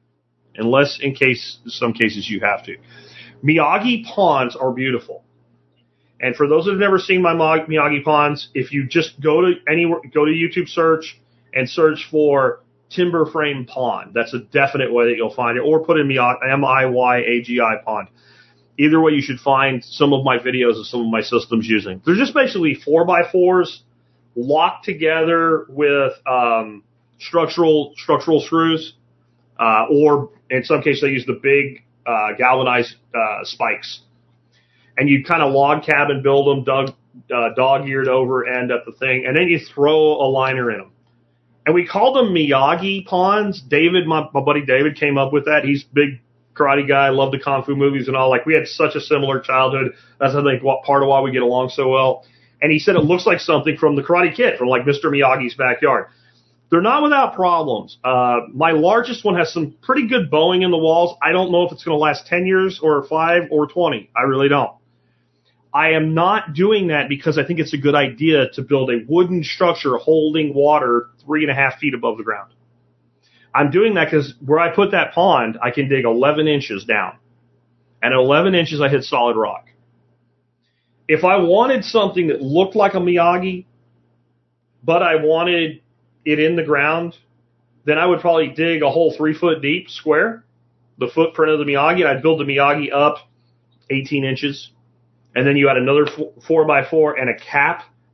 Some cases you have to. Miyagi ponds are beautiful. And for those that have never seen my Miyagi ponds, if you just go to YouTube search and search for timber frame pond, that's a definite way that you'll find it, or put in Miyagi pond. Either way, you should find some of my videos of some of my systems using. They're just basically 4x4s locked together with structural screws, or in some cases they use the big galvanized spikes. And you kind of log cabin build them, dog-eared over end at the thing, and then you throw a liner in them. And we called them Miyagi ponds. David, my buddy David, came up with that. He's a big karate guy, loved the Kung Fu movies and all. Like, we had such a similar childhood. That's, I think, part of why we get along so well. And he said it looks like something from the Karate Kid, from like Mr. Miyagi's backyard. They're not without problems. My largest one has some pretty good bowing in the walls. I don't know if it's going to last 10 years or 5 or 20. I really don't. I am not doing that because I think it's a good idea to build a wooden structure holding water 3.5 feet above the ground. I'm doing that because where I put that pond, I can dig 11 inches down. And at 11 inches, I hit solid rock. If I wanted something that looked like a Miyagi, but I wanted it in the ground, then I would probably dig a hole 3 foot deep, square, the footprint of the Miyagi, and I'd build the Miyagi up 18 inches. And then you add another 4x4 and a cap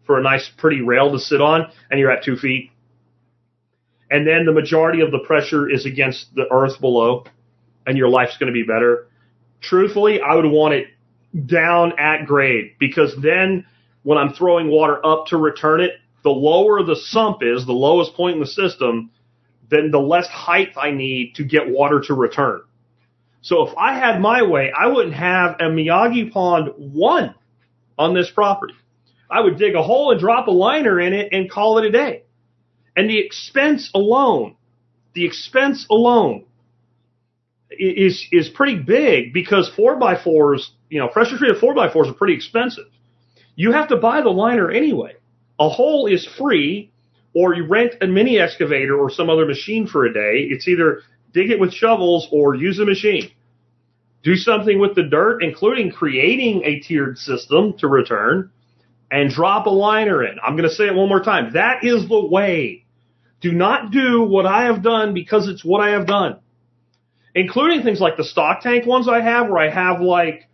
for a nice, pretty rail to sit on, and you're at 2 feet. And then the majority of the pressure is against the earth below, and your life's going to be better. Truthfully, I would want it down at grade, because then when I'm throwing water up to return it, the lower the sump is, the lowest point in the system, then the less height I need to get water to return. So if I had my way, I wouldn't have a Miyagi Pond 1 on this property. I would dig a hole and drop a liner in it and call it a day. And the expense alone is pretty big, because 4x4s, pressure treated 4x4s are pretty expensive. You have to buy the liner anyway. A hole is free, or you rent a mini excavator or some other machine for a day. It's either dig it with shovels or use a machine. Do something with the dirt, including creating a tiered system to return, and drop a liner in. I'm going to say it one more time. That is the way. Do not do what I have done because it's what I have done. Including things like the stock tank ones I have, where I have like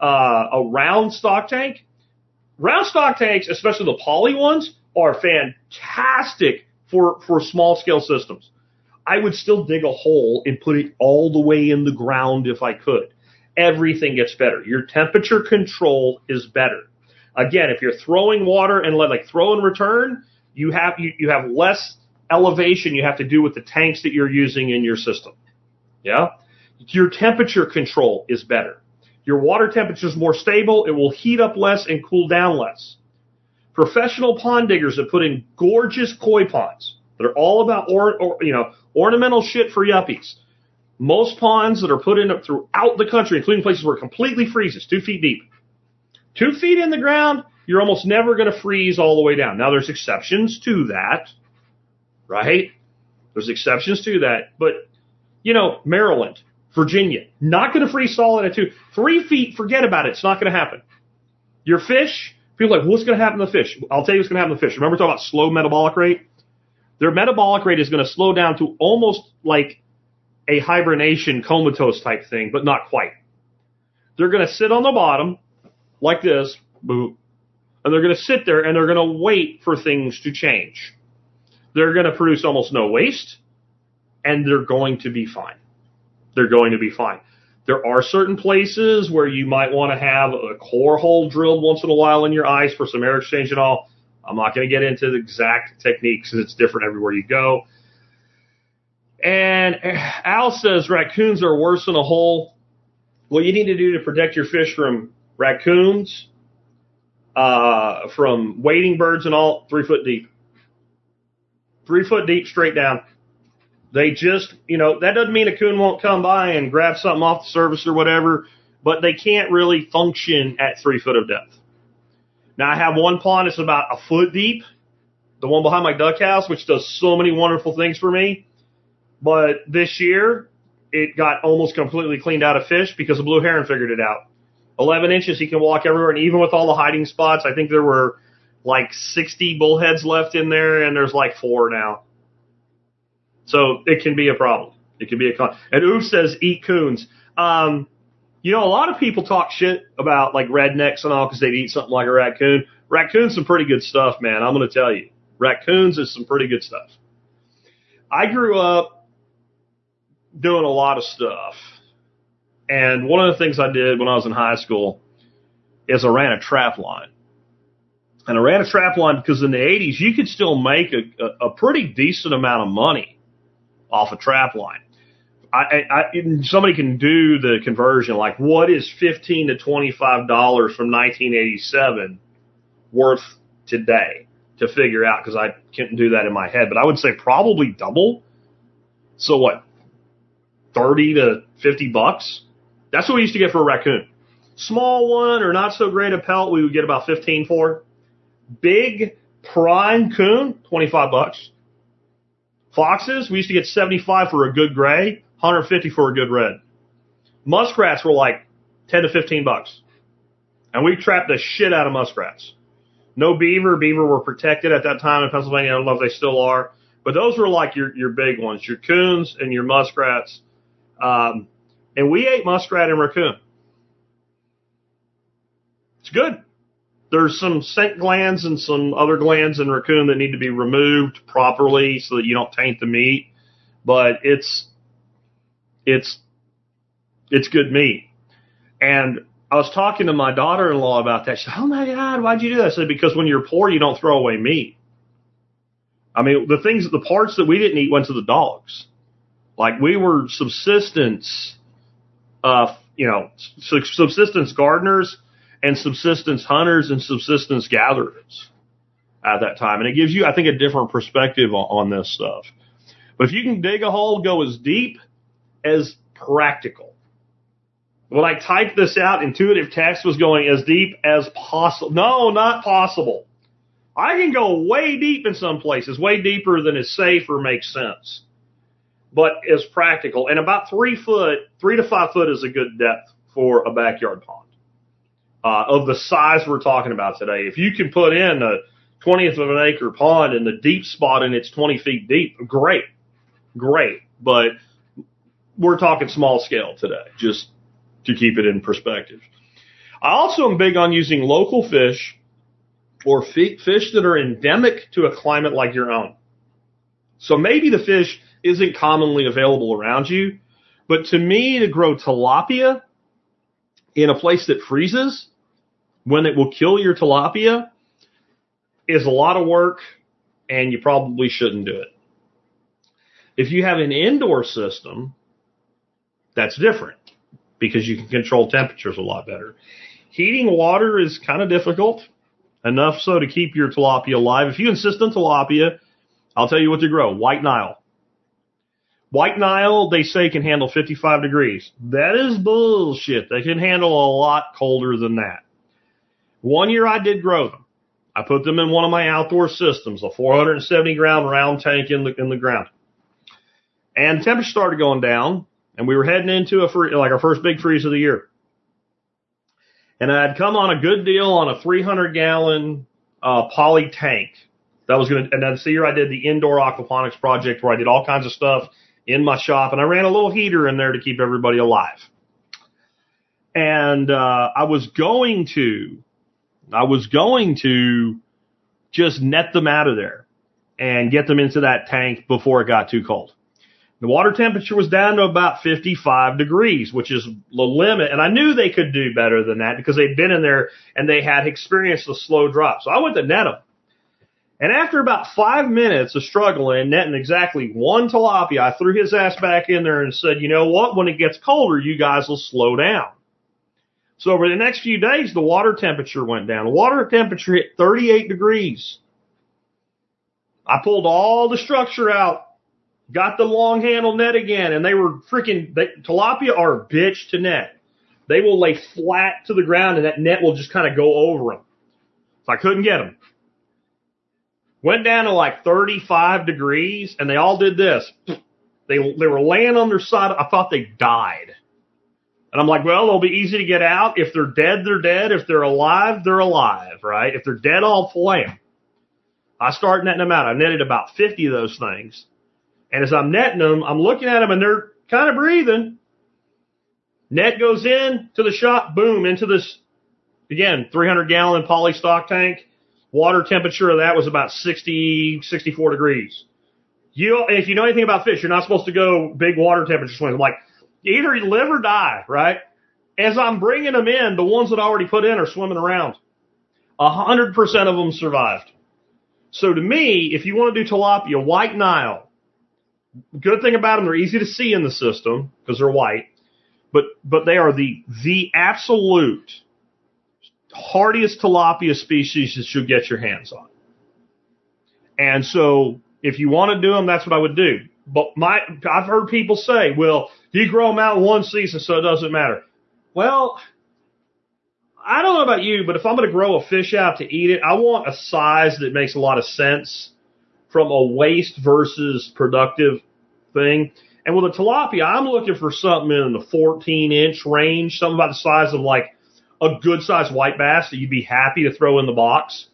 a round stock tank. Round stock tanks, especially the poly ones, are fantastic for small scale systems. I would still dig a hole and put it all the way in the ground if I could. Everything gets better. Your temperature control is better. Again, if you're throwing water and like throw and return, you have less elevation you have to do with the tanks that you're using in your system. Yeah? Your temperature control is better. Your water temperature is more stable. It will heat up less and cool down less. Professional pond diggers have put in gorgeous koi ponds that are all about ornamental shit for yuppies. Most ponds that are put in throughout the country, including places where it completely freezes, 2 feet deep. 2 feet in the ground, you're almost never going to freeze all the way down. Now, there's exceptions to that, right? There's exceptions to that. But, Maryland, Virginia, not going to freeze solid at 2. 3 feet, forget about it. It's not going to happen. Your fish, people are like, what's going to happen to the fish? I'll tell you what's going to happen to the fish. Remember talking about slow metabolic rate? Their metabolic rate is going to slow down to almost like a hibernation comatose type thing, but not quite. They're going to sit on the bottom like this, boop, and they're going to sit there and they're going to wait for things to change. They're going to produce almost no waste, and they're going to be fine. They're going to be fine. There are certain places where you might want to have a core hole drilled once in a while in your ice for some air exchange and all. I'm not going to get into the exact techniques because it's different everywhere you go. And Al says raccoons are worse than a hole. What you need to do to protect your fish from raccoons, from wading birds and all, 3 foot deep. 3 foot deep, straight down. They just, that doesn't mean a coon won't come by and grab something off the surface or whatever, but they can't really function at 3 foot of depth. Now, I have one pond that's about a foot deep, the one behind my duck house, which does so many wonderful things for me. But this year, it got almost completely cleaned out of fish because the blue heron figured it out. 11 inches, he can walk everywhere, and even with all the hiding spots, I think there were like 60 bullheads left in there, and there's like 4 now. So it can be a problem. It can be a con. And Oof says, eat coons. A lot of people talk shit about like rednecks and all because they'd eat something like a raccoon. Raccoon's some pretty good stuff, man. I'm going to tell you. Raccoons is some pretty good stuff. I grew up doing a lot of stuff. And one of the things I did when I was in high school is I ran a trap line. And I ran a trap line because in the 80s, you could still make a pretty decent amount of money off a trap line. Somebody can do the conversion, like what is $15 to $25 from 1987 worth today to figure out, because I couldn't do that in my head. But I would say probably double. So what, 30 to $50? That's what we used to get for a raccoon. Small one or not so great a pelt, we would get about 15 for. Big prime coon, $25. Foxes, we used to get 75 for a good gray, 150 for a good red. Muskrats were like 10 to 15 bucks. And we trapped the shit out of muskrats. No beaver. Beaver were protected at that time in Pennsylvania. I don't know if they still are. But those were like your big ones, your coons and your muskrats. And we ate muskrat and raccoon. It's good. There's some scent glands and some other glands in raccoon that need to be removed properly so that you don't taint the meat. But it's good meat. And I was talking to my daughter-in-law about that. She said, "Oh my God, why'd you do that?" I said, "Because when you're poor, you don't throw away meat." I mean, the parts that we didn't eat went to the dogs. Like we were subsistence gardeners and subsistence hunters and subsistence gatherers at that time. And it gives you, I think, a different perspective on this stuff. But if you can dig a hole, go as deep as practical. When I typed this out, intuitive text was going as deep as possible. No, not possible. I can go way deep in some places, way deeper than is safe or makes sense. But as practical. And about 3 to 5 foot is a good depth for a backyard pond. Of the size we're talking about today. If you can put in a 20th of an acre pond in the deep spot and it's 20 feet deep, great. But we're talking small scale today, just to keep it in perspective. I also am big on using local fish or fish that are endemic to a climate like your own. So maybe the fish isn't commonly available around you, but to me, to grow tilapia in a place that freezes, when it will kill your tilapia, is a lot of work, and you probably shouldn't do it. If you have an indoor system, that's different because you can control temperatures a lot better. Heating water is kind of difficult, enough so to keep your tilapia alive. If you insist on tilapia, I'll tell you what to grow. White Nile. White Nile, they say, can handle 55 degrees. That is bullshit. They can handle a lot colder than that. One year I did grow them. I put them in one of my outdoor systems, a 470-gram round tank in the ground. And temperature started going down, and we were heading into our first big freeze of the year. And I had come on a good deal on a 300-gallon poly tank. And that's the year I did the indoor aquaponics project where I did all kinds of stuff in my shop, and I ran a little heater in there to keep everybody alive. And I was going to just net them out of there and get them into that tank before it got too cold. The water temperature was down to about 55 degrees, which is the limit. And I knew they could do better than that because they'd been in there and they had experienced a slow drop. So I went to net them. And after about 5 minutes of struggling, netting exactly one tilapia, I threw his ass back in there and said, "You know what? When it gets colder, you guys will slow down." So over the next few days, the water temperature went down. The water temperature hit 38 degrees. I pulled all the structure out, got the long handle net again, and they were tilapia are a bitch to net. They will lay flat to the ground, and that net will just kind of go over them. So I couldn't get them. Went down to like 35 degrees, and they all did this. They were laying on their side. I thought they died. And I'm like, well, they'll be easy to get out. If they're dead, they're dead. If they're alive, right? If they're dead, I'll fillet them. I start netting them out. I netted about 50 of those things. And as I'm netting them, I'm looking at them, and they're kind of breathing. Net goes in to the shop, boom, into this, again, 300-gallon poly stock tank. Water temperature of that was about 60, 64 degrees. If you know anything about fish, you're not supposed to go big water temperature swings. I'm like, either you live or die, right? As I'm bringing them in, the ones that I already put in are swimming around. 100% of them survived. So to me, if you want to do tilapia, White Nile, good thing about them, they're easy to see in the system because they're white, but they are the absolute hardiest tilapia species that you'll get your hands on. And so if you want to do them, that's what I would do. But I've heard people say, well, you grow them out in one season, so it doesn't matter. Well, I don't know about you, but if I'm going to grow a fish out to eat it, I want a size that makes a lot of sense from a waste versus productive thing. And with a tilapia, I'm looking for something in the 14-inch range, something about the size of like a good-sized white bass that you'd be happy to throw in the box.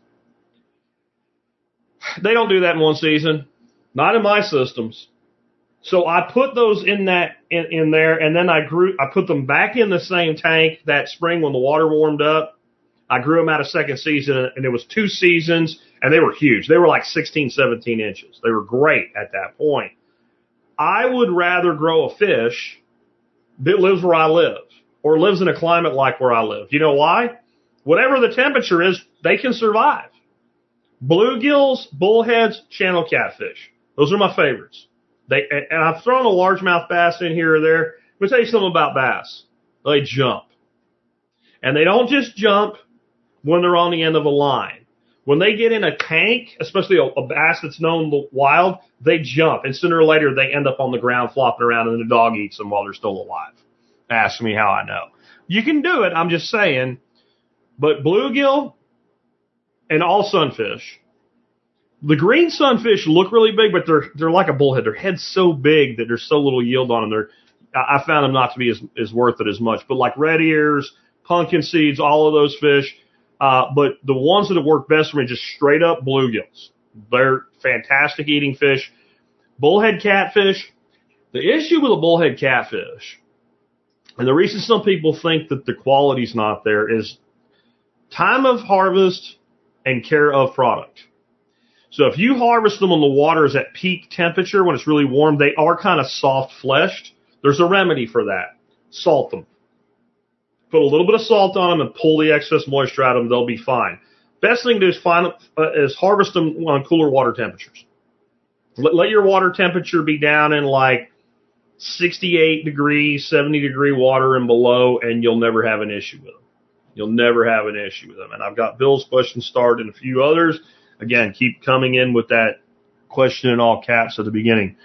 They don't do that in one season. Not in my systems. So I put those in there, and then I put them back in the same tank that spring when the water warmed up. I grew them out of second season, and it was 2 seasons, and they were huge. They were like 16, 17 inches. They were great at that point. I would rather grow a fish that lives where I live or lives in a climate like where I live. You know why? Whatever the temperature is, they can survive. Bluegills, bullheads, channel catfish. Those are my favorites. And I've thrown a largemouth bass in here or there. Let me tell you something about bass. They jump. And they don't just jump when they're on the end of a line. When they get in a tank, especially a bass that's known wild, they jump. And sooner or later, they end up on the ground flopping around and the dog eats them while they're still alive. Ask me how I know. You can do it, I'm just saying. But bluegill and all sunfish, the green sunfish look really big, but they're like a bullhead. Their head's so big that there's so little yield on them. I found them not to be as worth it as much. But like red ears, pumpkin seeds, all of those fish. But the ones that have worked best for me, just straight up bluegills. They're fantastic eating fish. Bullhead catfish. The issue with a bullhead catfish, and the reason some people think that the quality's not there, is time of harvest and care of product. So if you harvest them when the water is at peak temperature, when it's really warm, they are kind of soft-fleshed. There's a remedy for that. Salt them. Put a little bit of salt on them and pull the excess moisture out of them. They'll be fine. Best thing to do is harvest them on cooler water temperatures. Let your water temperature be down in like 68 degrees, 70 degree water and below, and you'll never have an issue with them. You'll never have an issue with them. And I've got Bill's question started and a few others. Again, keep coming in with that question in all caps at the beginning.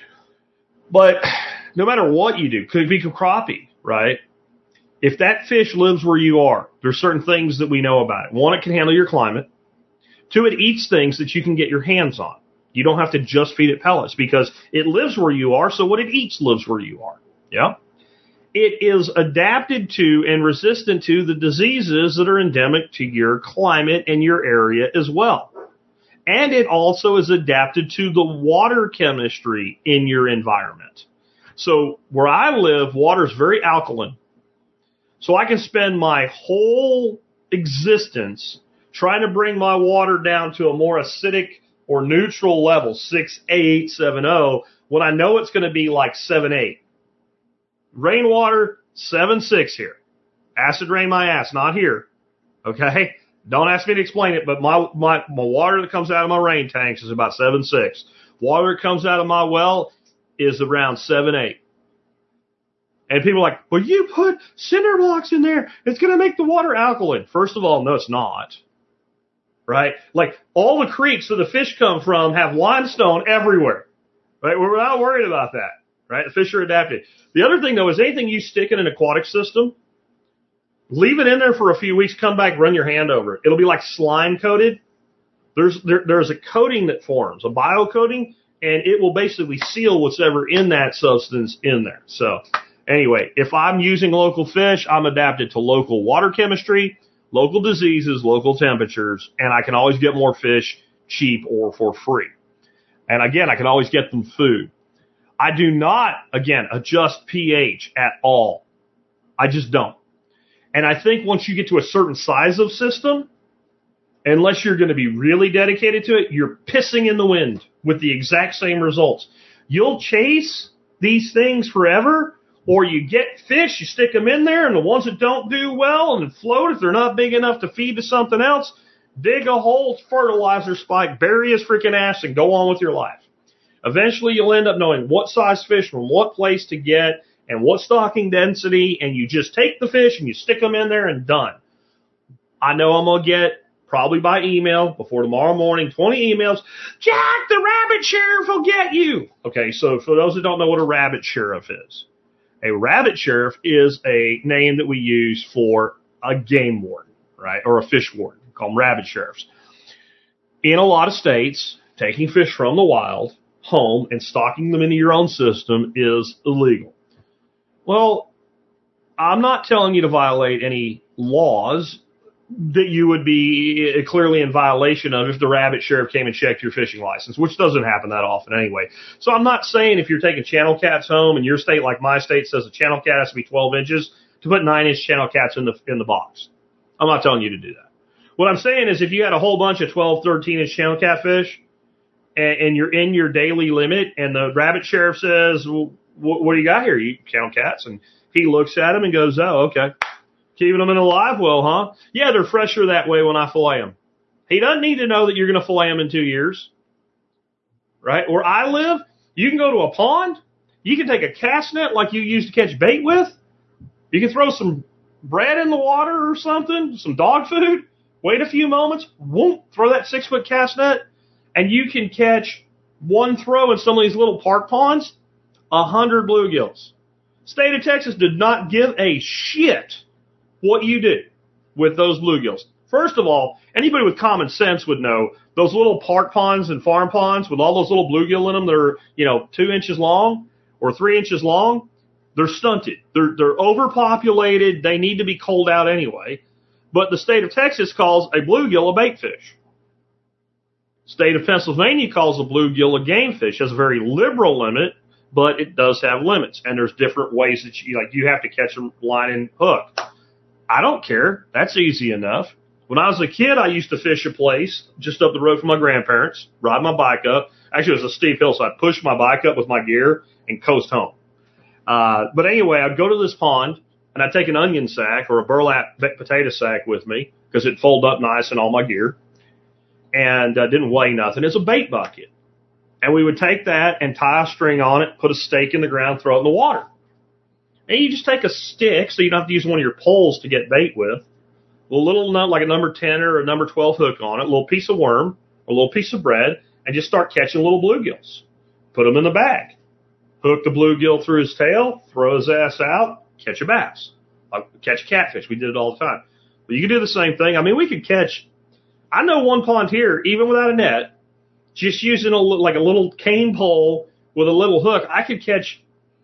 But no matter what you do, could be crappie, right? If that fish lives where you are, there's certain things that we know about it. One, it can handle your climate. Two, it eats things that you can get your hands on. You don't have to just feed it pellets because it lives where you are, so what it eats lives where you are. Yeah? It is adapted to and resistant to the diseases that are endemic to your climate and your area as well. And it also is adapted to the water chemistry in your environment. So where I live, water is very alkaline. So I can spend my whole existence trying to bring my water down to a more acidic or neutral level, 6.8, 7.0, when I know it's going to be like 7.8. Rainwater, 7.6 here. Acid rain my ass, not here. Okay? Don't ask me to explain it, but my water that comes out of my rain tanks is about 7.6. Water that comes out of my well is around 7.8. And people are like, well, you put cinder blocks in there. It's going to make the water alkaline. First of all, no, it's not. Right? Like all the creeks that the fish come from have limestone everywhere. Right? We're not worried about that. Right? The fish are adapted. The other thing, though, is anything you stick in an aquatic system, leave it in there for a few weeks, come back, run your hand over it. It'll be like slime coated. There's a coating that forms, a bio coating, and it will basically seal what's ever in that substance in there. So anyway, if I'm using local fish, I'm adapted to local water chemistry, local diseases, local temperatures, and I can always get more fish cheap or for free. And again, I can always get them food. I do not, again, adjust pH at all. I just don't. And I think once you get to a certain size of system, unless you're going to be really dedicated to it, you're pissing in the wind with the exact same results. You'll chase these things forever, or you get fish, you stick them in there, and the ones that don't do well and float, if they're not big enough to feed to something else, dig a hole, fertilizer spike, bury his freaking ass, and go on with your life. Eventually, you'll end up knowing what size fish from what place to get and what stocking density, and you just take the fish and you stick them in there and done. I know I'm going to get, probably by email, before tomorrow morning, 20 emails. Jack, the rabbit sheriff will get you. Okay, so for those that don't know what a rabbit sheriff is, a rabbit sheriff is a name that we use for a game warden, right, or a fish warden. We call them rabbit sheriffs. In a lot of states, taking fish from the wild home and stocking them into your own system is illegal. Well, I'm not telling you to violate any laws that you would be clearly in violation of if the rabbit sheriff came and checked your fishing license, which doesn't happen that often anyway. So I'm not saying if you're taking channel cats home and your state, like my state, says a channel cat has to be 12 inches, to put 9-inch channel cats in the box. I'm not telling you to do that. What I'm saying is if you had a whole bunch of 12, 13-inch channel catfish and you're in your daily limit and the rabbit sheriff says, well, what do you got here? You channel cats. And he looks at them and goes, oh, okay. Keeping them in a live well, huh? Yeah, they're fresher that way when I fillet them. He doesn't need to know that you're going to fillet them in 2 years. Right? Where I live, you can go to a pond. You can take a cast net like you used to catch bait with. You can throw some bread in the water or something, some dog food. Wait a few moments. Whoop, throw that 6-foot cast net. And you can catch one throw in some of these little park ponds, 100 bluegills. State of Texas did not give a shit what you do with those bluegills. First of all, anybody with common sense would know those little park ponds and farm ponds with all those little bluegill in them that are, 2 inches long or 3 inches long, they're stunted. They're overpopulated. They need to be culled out anyway. But the state of Texas calls a bluegill a bait fish. State of Pennsylvania calls a bluegill a game fish. It has a very liberal limit, but it does have limits. And there's different ways that you have to catch a line and hook. I don't care. That's easy enough. When I was a kid, I used to fish a place just up the road from my grandparents, ride my bike up. Actually, it was a steep hill, so I'd push my bike up with my gear and coast home. But anyway, I'd go to this pond, and I'd take an onion sack or a burlap potato sack with me because it'd fold up nice in all my gear, and didn't weigh nothing. It's a bait bucket. And we would take that and tie a string on it, put a stake in the ground, throw it in the water. And you just take a stick, so you don't have to use one of your poles to get bait with, a little like a number 10 or a number 12 hook on it, a little piece of worm, a little piece of bread, and just start catching little bluegills. Put them in the bag. Hook the bluegill through his tail, throw his ass out, catch a bass. Catch catfish. We did it all the time. But you can do the same thing. I mean, we could catch, I know one pond here, even without a net, just using a little cane pole with a little hook, I could catch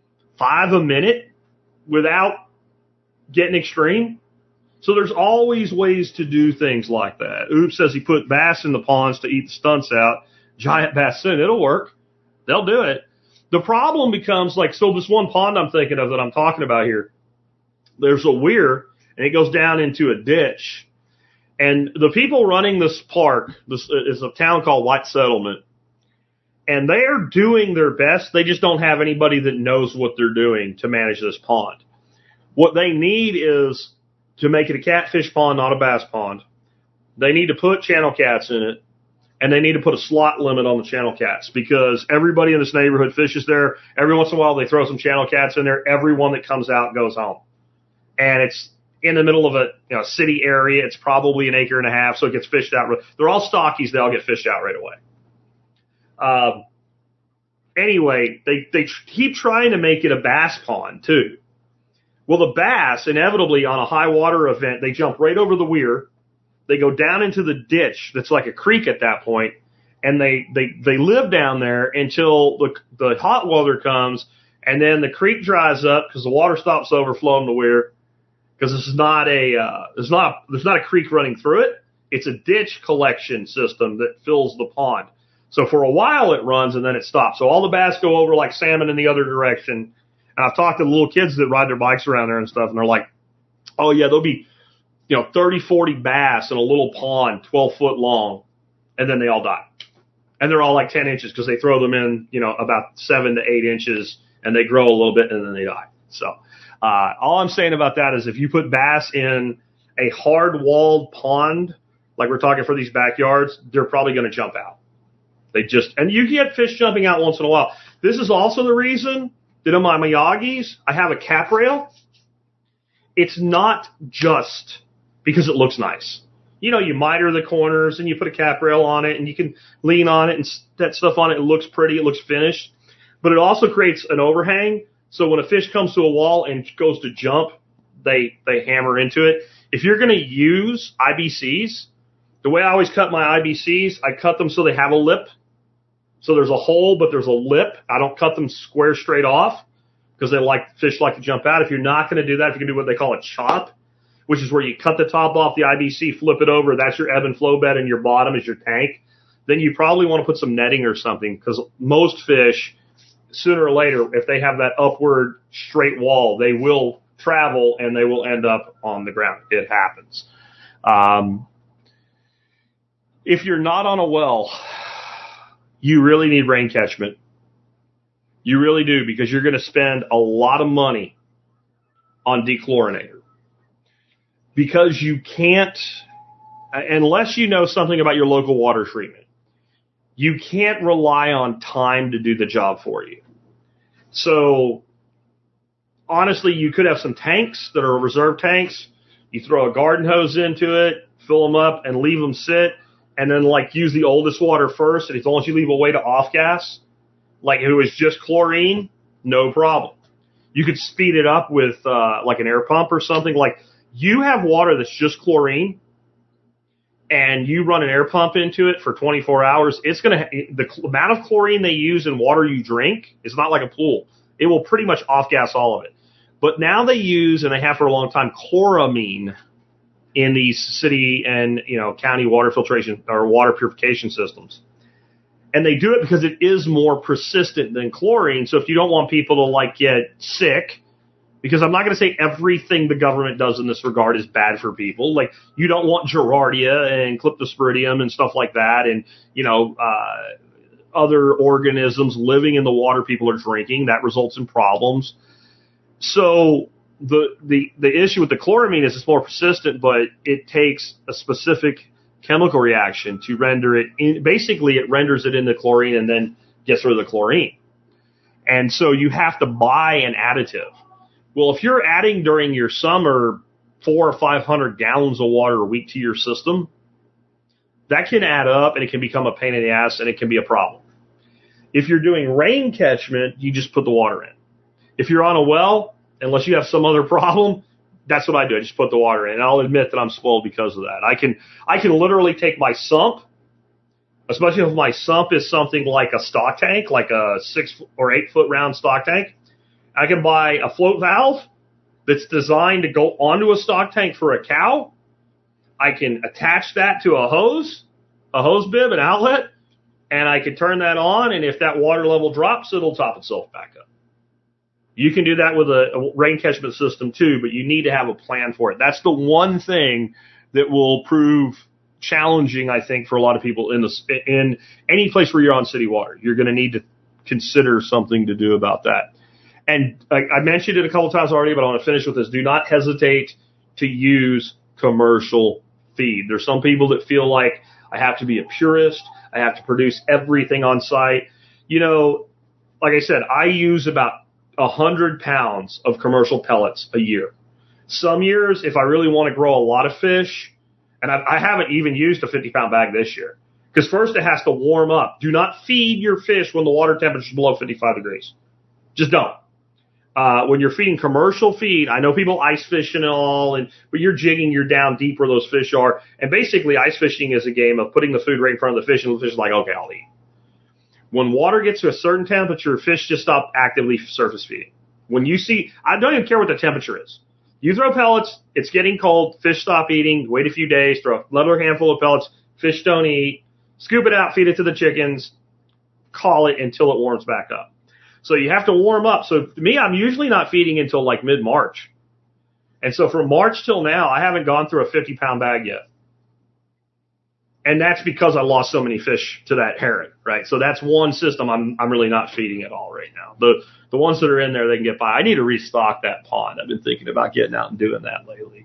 5 a minute without getting extreme. So there's always ways to do things like that. Oops says he put bass in the ponds to eat the stunts out. Giant bass soon. It'll work. They'll do it. The problem becomes so this one pond I'm thinking of that I'm talking about here, there's a weir and it goes down into a ditch. And the people running this park, this is a town called White Settlement, and they are doing their best. They just don't have anybody that knows what they're doing to manage this pond. What they need is to make it a catfish pond, not a bass pond. They need to put channel cats in it, and they need to put a slot limit on the channel cats because everybody in this neighborhood fishes there. Every once in a while, they throw some channel cats in there. Everyone that comes out goes home. And it's in the middle of a city area. It's probably an acre and a half, so it gets fished out. They're all stockies. They all get fished out right away. Anyway, they keep trying to make it a bass pond, too. Well, the bass, inevitably, on a high water event, they jump right over the weir. They go down into the ditch that's like a creek at that point, and they live down there until the hot weather comes, and then the creek dries up because the water stops overflowing the weir. Because this is not there's not a creek running through it. It's a ditch collection system that fills the pond. So for a while it runs and then it stops. So all the bass go over like salmon in the other direction. And I've talked to the little kids that ride their bikes around there and stuff, and they're like, oh yeah, there'll be 30, 40 bass in a little pond, 12 foot long, and then they all die. And they're all like 10 inches because they throw them in, about 7 to 8 inches, and they grow a little bit and then they die. So all I'm saying about that is if you put bass in a hard-walled pond, like we're talking for these backyards, they're probably going to jump out. And you get fish jumping out once in a while. This is also the reason that on my Miyagi's, I have a cap rail. It's not just because it looks nice. You miter the corners and you put a cap rail on it and you can lean on it and that stuff on it. It looks pretty. It looks finished. But it also creates an overhang. So when a fish comes to a wall and goes to jump, they hammer into it. If you're going to use IBCs, the way I always cut my IBCs, I cut them so they have a lip. So there's a hole, but there's a lip. I don't cut them square straight off because fish like to jump out. If you're not going to do that, if you can do what they call a chop, which is where you cut the top off the IBC, flip it over, that's your ebb and flow bed, and your bottom is your tank, then you probably want to put some netting or something because most fish, sooner or later, if they have that upward straight wall, they will travel and they will end up on the ground. It happens. If you're not on a well, you really need rain catchment. You really do, because you're going to spend a lot of money on dechlorinator. Because you can't, unless you know something about your local water treatment, you can't rely on time to do the job for you. So, honestly, you could have some tanks that are reserve tanks. You throw a garden hose into it, fill them up, and leave them sit, and then use the oldest water first. And as long as you leave a way to off gas, like if it was just chlorine, no problem. You could speed it up with an air pump or something. Like, you have water that's just chlorine, and you run an air pump into it for 24 hours, it's going to, the amount of chlorine they use in water you drink is not like a pool. It will pretty much off-gas all of it. But now they use, and they have for a long time, chloramine in these city and, county water filtration or water purification systems. And they do it because it is more persistent than chlorine. So if you don't want people to get sick, because I'm not going to say everything the government does in this regard is bad for people. Like, you don't want Giardia and Cryptosporidium and stuff like that, and other organisms living in the water people are drinking. That results in problems. So the issue with the chloramine is it's more persistent, but it takes a specific chemical reaction to render it. Basically, it renders it into chlorine and then gets rid of the chlorine. And so you have to buy an additive. Well, if you're adding during your summer 400 or 500 gallons of water a week to your system, that can add up and it can become a pain in the ass and it can be a problem. If you're doing rain catchment, you just put the water in. If you're on a well, unless you have some other problem, that's what I do. I just put the water in. And I'll admit that I'm spoiled because of that. I can literally take my sump, especially if my sump is something like a stock tank, like a 6 or 8 foot round stock tank. I can buy a float valve that's designed to go onto a stock tank for a cow. I can attach that to a hose bib, an outlet, and I can turn that on, and if that water level drops, it'll top itself back up. You can do that with a rain catchment system too, but you need to have a plan for it. That's the one thing that will prove challenging, I think, for a lot of people in any place where you're on city water. You're going to need to consider something to do about that. And I mentioned it a couple times already, but I want to finish with this. Do not hesitate to use commercial feed. There's some people that feel like I have to be a purist. I have to produce everything on site. Like I said, I use about 100 pounds of commercial pellets a year. Some years, if I really want to grow a lot of fish, and I haven't even used a 50-pound bag this year, because first it has to warm up. Do not feed your fish when the water temperature is below 55 degrees. Just don't. When you're feeding commercial feed, I know people ice fish and all, but you're jigging, you're down deep where those fish are. And basically, ice fishing is a game of putting the food right in front of the fish, and the fish is like, okay, I'll eat. When water gets to a certain temperature, fish just stop actively surface feeding. When you see, I don't even care what the temperature is. You throw pellets, it's getting cold, fish stop eating, wait a few days, throw another handful of pellets, fish don't eat, scoop it out, feed it to the chickens, call it until it warms back up. So you have to warm up. So to me, I'm usually not feeding until mid-March. And so from March till now, I haven't gone through a 50-pound bag yet. And that's because I lost so many fish to that herring, right? So that's one system I'm really not feeding at all right now. The ones that are in there, they can get by. I need to restock that pond. I've been thinking about getting out and doing that lately.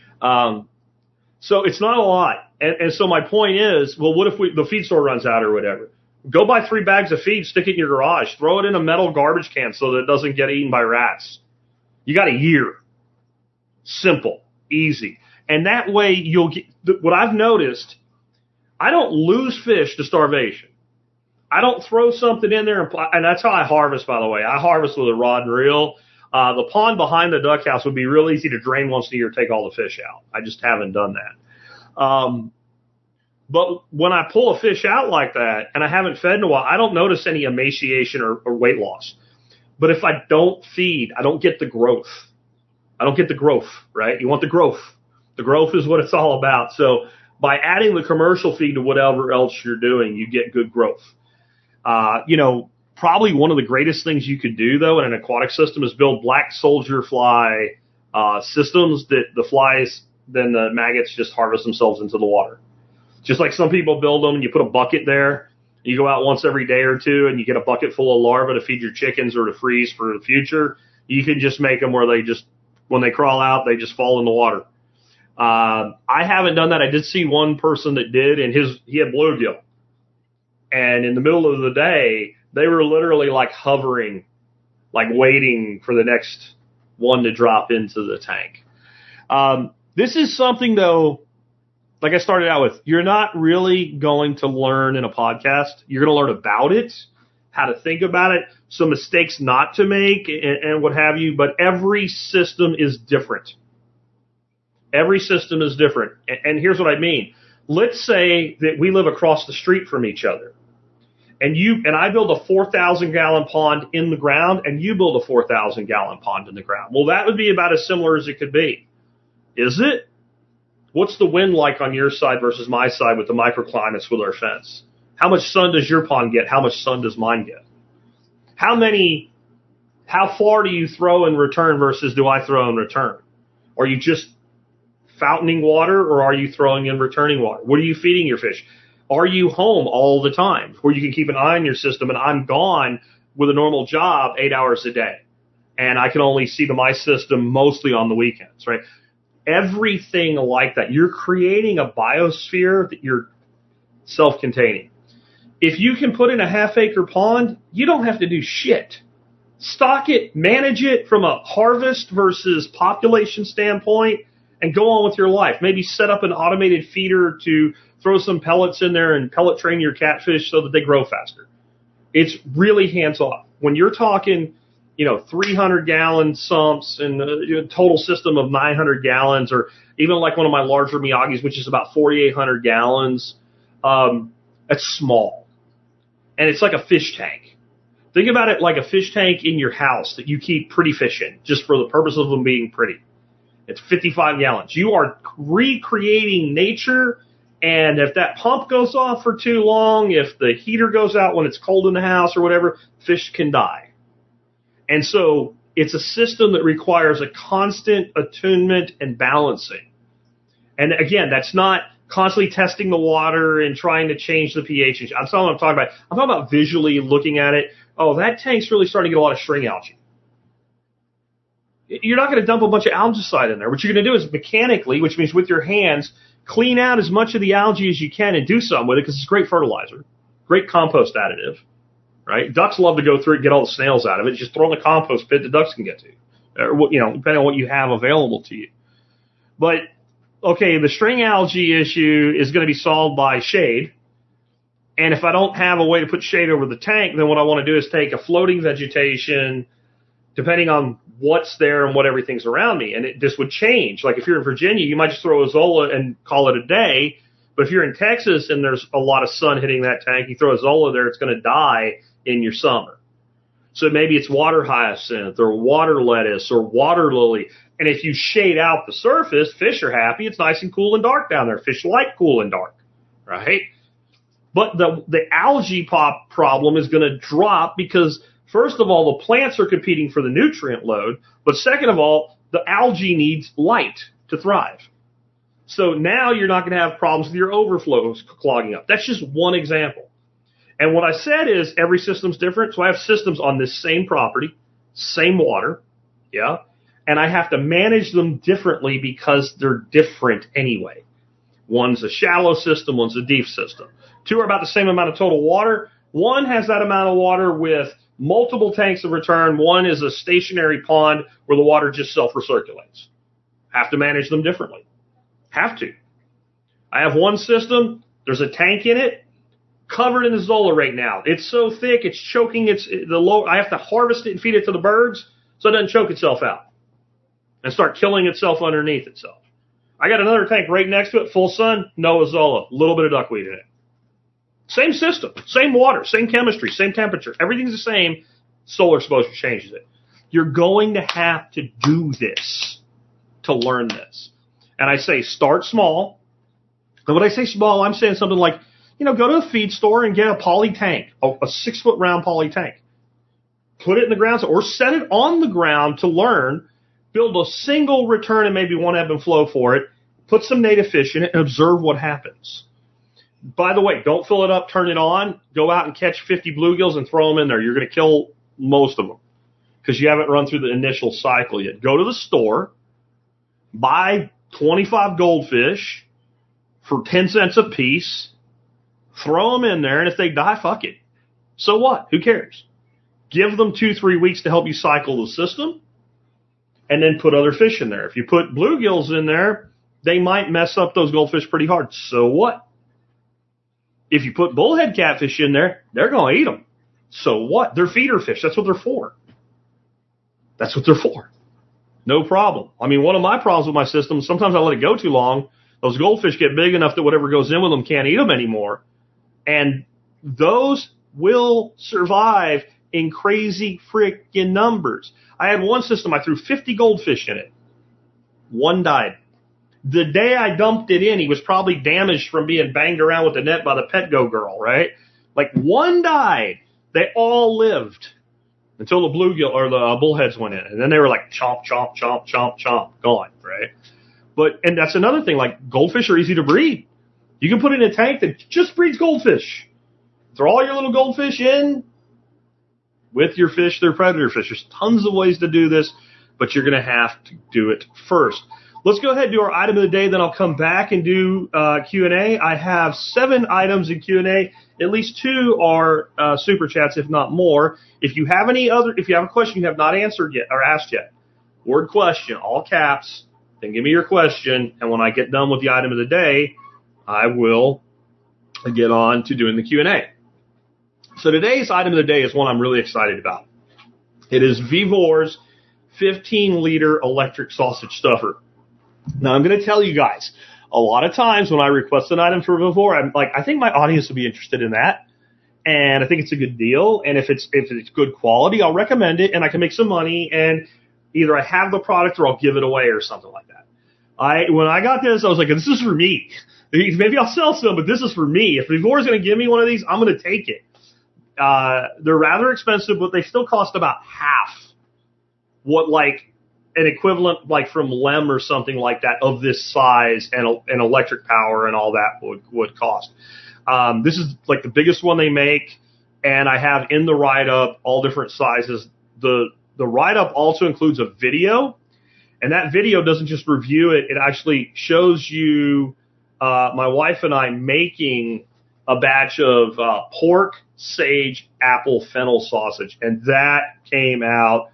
So it's not a lot. And so my point is, well, what if the feed store runs out or whatever? Go buy 3 bags of feed, stick it in your garage, throw it in a metal garbage can so that it doesn't get eaten by rats. You got a year. Simple, easy. And that way you'll get, what I've noticed, I don't lose fish to starvation. I don't throw something in there, and that's how I harvest, by the way. I harvest with a rod and reel. The pond behind the duck house would be real easy to drain once a year, take all the fish out. I just haven't done that. But when I pull a fish out like that, and I haven't fed in a while, I don't notice any emaciation or weight loss. But if I don't feed, I don't get the growth. I don't get the growth, right? You want the growth. The growth is what it's all about. So by adding the commercial feed to whatever else you're doing, you get good growth. Probably one of the greatest things you could do, though, in an aquatic system is build black soldier fly systems that the flies then the maggots just harvest themselves into the water. Just like some people build them, and you put a bucket there, you go out once every day or two, and you get a bucket full of larvae to feed your chickens or to freeze for the future. You can just make them where they just, when they crawl out, they just fall in the water. I haven't done that. I did see one person that did, and he had bluegill. And in the middle of the day, they were literally like hovering, like waiting for the next one to drop into the tank. This is something, though, like I started out with, you're not really going to learn in a podcast. You're going to learn about it, how to think about it, some mistakes not to make, and what have you. But every system is different. Every system is different. And here's what I mean. Let's say that we live across the street from each other. And I build a 4,000-gallon pond in the ground, and you build a 4,000-gallon pond in the ground. Well, that would be about as similar as it could be. Is it? What's the wind like on your side versus my side with the microclimates with our fence? How much sun does your pond get? How much sun does mine get? How far do you throw in return versus do I throw in return? Are you just fountaining water, or are you throwing in returning water? What are you feeding your fish? Are you home all the time where you can keep an eye on your system? And I'm gone with a normal job 8 hours a day, and I can only see my system mostly on the weekends, right? Everything like that. You're creating a biosphere that you're self-containing. If you can put in a half-acre pond, you don't have to do shit. Stock it, manage it from a harvest versus population standpoint, and go on with your life. Maybe set up an automated feeder to throw some pellets in there and pellet train your catfish so that they grow faster. It's really hands-off. When you're talking, 300-gallon sumps and a total system of 900 gallons, or even like one of my larger Miyagi's, which is about 4,800 gallons, that's small. And it's like a fish tank. Think about it like a fish tank in your house that you keep pretty fish in, just for the purpose of them being pretty. It's 55 gallons. You are recreating nature, and if that pump goes off for too long, if the heater goes out when it's cold in the house or whatever, fish can die. And so it's a system that requires a constant attunement and balancing. And again, that's not constantly testing the water and trying to change the pH. That's not what I'm talking about. I'm talking about visually looking at it. Oh, that tank's really starting to get a lot of string algae. You're not going to dump a bunch of algicide in there. What you're going to do is mechanically, which means with your hands, clean out as much of the algae as you can and do something with it, because it's great fertilizer, great compost additive, right? Ducks love to go through it and get all the snails out of it. Just throw in the compost pit the ducks can get to, or, depending on what you have available to you. But, okay, the string algae issue is going to be solved by shade. And if I don't have a way to put shade over the tank, then what I want to do is take a floating vegetation, depending on what's there and what everything's around me. And this would change. Like if you're in Virginia, you might just throw a Zola and call it a day. But if you're in Texas and there's a lot of sun hitting that tank, you throw a Zola there, it's going to die in your summer. So maybe it's water hyacinth or water lettuce or water lily. And if you shade out the surface, fish are happy. It's nice and cool and dark down there. Fish like cool and dark, right? But the algae pop problem is going to drop because, first of all, the plants are competing for the nutrient load. But second of all, the algae needs light to thrive. So now you're not going to have problems with your overflows clogging up. That's just one example. And what I said is every system's different. So I have systems on this same property, same water, yeah, and I have to manage them differently because they're different anyway. One's a shallow system, one's a deep system. Two are about the same amount of total water. One has that amount of water with multiple tanks of return. One is a stationary pond where the water just self-recirculates. Have to manage them differently. Have to. I have one system. There's a tank in it, covered in Zola right now. It's so thick, it's choking. I have to harvest it and feed it to the birds so it doesn't choke itself out and start killing itself underneath itself. I got another tank right next to it, full sun, no Zola, a little bit of duckweed in it. Same system, same water, same chemistry, same temperature. Everything's the same. Solar exposure changes it. You're going to have to do this to learn this. And I say start small. And when I say small, I'm saying something like, go to a feed store and get a poly tank, a 6-foot round poly tank. Put it in the ground or set it on the ground to learn. Build a single return and maybe one ebb and flow for it. put some native fish in it, and observe what happens. By the way, don't fill it up, turn it on, go out and catch 50 bluegills and throw them in there. You're going to kill most of them because you haven't run through the initial cycle yet. Go to the store, buy 25 goldfish for 10 cents a piece, throw them in there, and if they die, fuck it. So what? Who cares? Give them 2-3 weeks to help you cycle the system, and then put other fish in there. If you put bluegills in there, they might mess up those goldfish pretty hard. So what? If you put bullhead catfish in there, they're going to eat them. So what? They're feeder fish. That's what they're for. That's what they're for. No problem. I mean, one of my problems with my system, sometimes I let it go too long. Those goldfish get big enough that whatever goes in with them can't eat them anymore. And those will survive in crazy freaking numbers. I had one system, I threw 50 goldfish in it. One died. The day I dumped it in, he was probably damaged from being banged around with the net by the Petco girl, right? Like one died. They all lived until the bluegill or the bullheads went in. And then they were like chomp, chomp, chomp, chomp, chomp, gone, right? And that's another thing, like goldfish are easy to breed. You can put it in a tank that just breeds goldfish. Throw all your little goldfish in with your fish, they're predator fish. There's tons of ways to do this, but you're going to have to do it first. Let's go ahead and do our item of the day, then I'll come back and do Q&A. I have 7 items in Q&A. At least 2 are super chats, if not more. If you have a question you have not answered yet or asked yet, word question, all caps, then give me your question, and when I get done with the item of the day, I will get on to doing the Q&A. So today's item of the day is one I'm really excited about. It is Vivor's 15-liter electric sausage stuffer. Now, I'm going to tell you guys, a lot of times when I request an item for Vivor, I'm like, I think my audience will be interested in that, and I think it's a good deal, and if it's good quality, I'll recommend it, and I can make some money, and either I have the product or I'll give it away or something like that. When I got this, I was like, this is for me. Maybe I'll sell some, but this is for me. If Vivor is going to give me one of these, I'm going to take it. They're rather expensive, but they still cost about half what like an equivalent like from Lem or something like that of this size and electric power and all that would cost. This is like the biggest one they make, and I have in the write-up all different sizes. The write-up also includes a video, and that video doesn't just review it. It actually shows you my wife and I making a batch of pork, sage, apple, fennel sausage, and that came out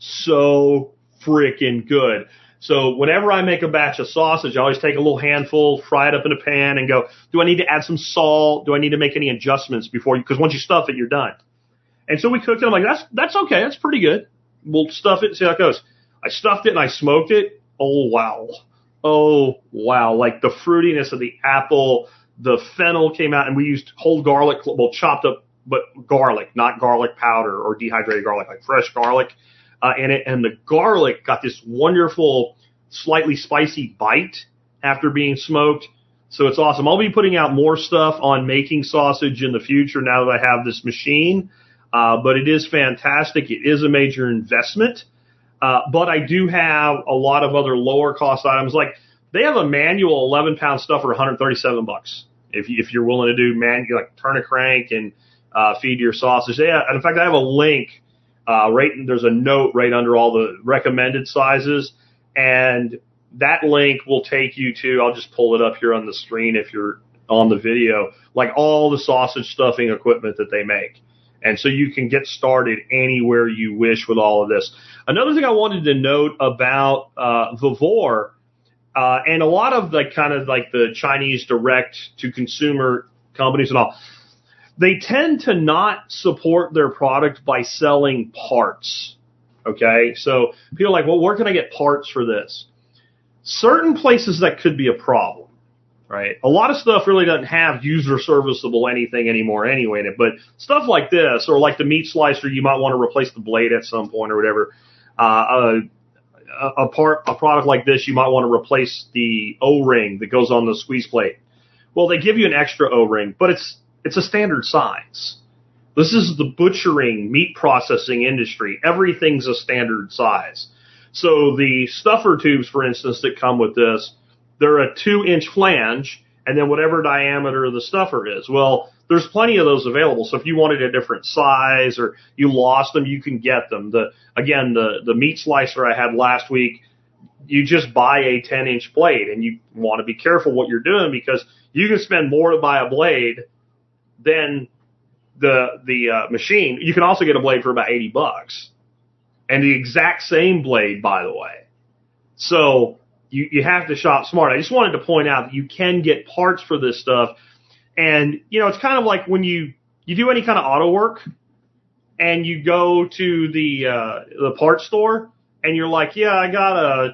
so freaking good. So whenever I make a batch of sausage, I always take a little handful, fry it up in a pan, and go, do I need to add some salt? Do I need to make any adjustments before you? Because once you stuff it, you're done. And so we cooked it. I'm like, that's okay. That's pretty good. We'll stuff it and see how it goes. I stuffed it and I smoked it. Oh, wow. Oh, wow. Like the fruitiness of the apple, the fennel came out, and we used whole garlic, well, chopped up, but garlic, not garlic powder or dehydrated garlic, like fresh garlic in it. And the garlic got this wonderful, slightly spicy bite after being smoked. So it's awesome. I'll be putting out more stuff on making sausage in the future now that I have this machine. But it is fantastic. It is a major investment. But I do have a lot of other lower cost items. Like they have a manual 11-pound stuffer, $137. If you're willing to do like turn a crank and feed your sausage. In fact, I have a link. There's a note right under all the recommended sizes, and that link will take you to. I'll just pull it up here on the screen if you're on the video. Like all the sausage stuffing equipment that they make. And so you can get started anywhere you wish with all of this. Another thing I wanted to note about Vivor, and a lot of the kind of like the Chinese direct-to-consumer companies and all, they tend to not support their product by selling parts. Okay? So people are like, well, where can I get parts for this? Certain places that could be a problem. Right. A lot of stuff really doesn't have user serviceable anything anymore anyway in it, but stuff like this or like the meat slicer, you might want to replace the blade at some point or whatever. A product like this, you might want to replace the O-ring that goes on the squeeze plate. Well, they give you an extra O-ring, but it's a standard size. This is the butchering, meat processing industry. Everything's a standard size. So the stuffer tubes, for instance, that come with this, they're a 2-inch flange, and then whatever diameter the stuffer is. Well, there's plenty of those available. So if you wanted a different size or you lost them, you can get them. The meat slicer I had last week, you just buy a 10-inch blade, and you want to be careful what you're doing because you can spend more to buy a blade than the machine. You can also get a blade for about $80, and the exact same blade, by the way. So you have to shop smart. I just wanted to point out that you can get parts for this stuff. And, it's kind of like when you do any kind of auto work and you go to the parts store and you're like, yeah, I got a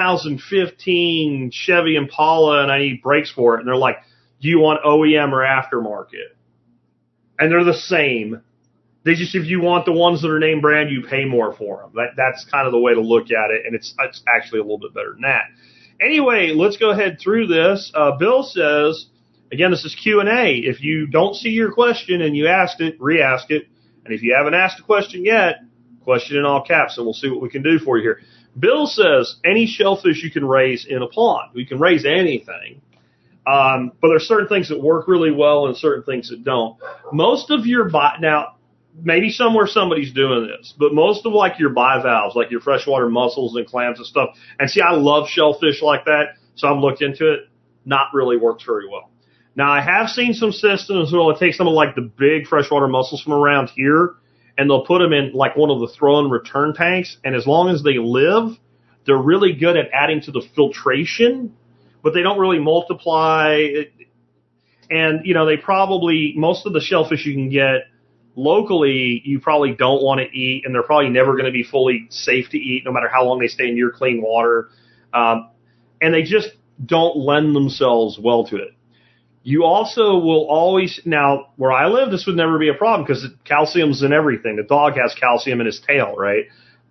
2015 Chevy Impala and I need brakes for it. And they're like, do you want OEM or aftermarket? And they're the same. They just, if you want the ones that are name brand, you pay more for them. That's kind of the way to look at it. And it's actually a little bit better than that. Anyway, let's go ahead through this. Bill says, again, this is Q&A. If you don't see your question and you asked it, re-ask it. And if you haven't asked a question yet, question in all caps, and we'll see what we can do for you here. Bill says, any shellfish you can raise in a pond. We can raise anything. But there's certain things that work really well and certain things that don't. Most of your now, maybe somewhere somebody's doing this, but most of like your bivalves, like your freshwater mussels and clams and stuff. And see, I love shellfish like that, so I've looked into it. Not really works very well. Now, I have seen some systems where it takes some of like the big freshwater mussels from around here, and they'll put them in like one of the throw and return tanks. And as long as they live, they're really good at adding to the filtration, but they don't really multiply. And, they probably, most of the shellfish you can get locally, you probably don't want to eat, and they're probably never going to be fully safe to eat, no matter how long they stay in your clean water. And they just don't lend themselves well to it. You also will always, now where I live, this would never be a problem because calcium's in everything. The dog has calcium in his tail, right?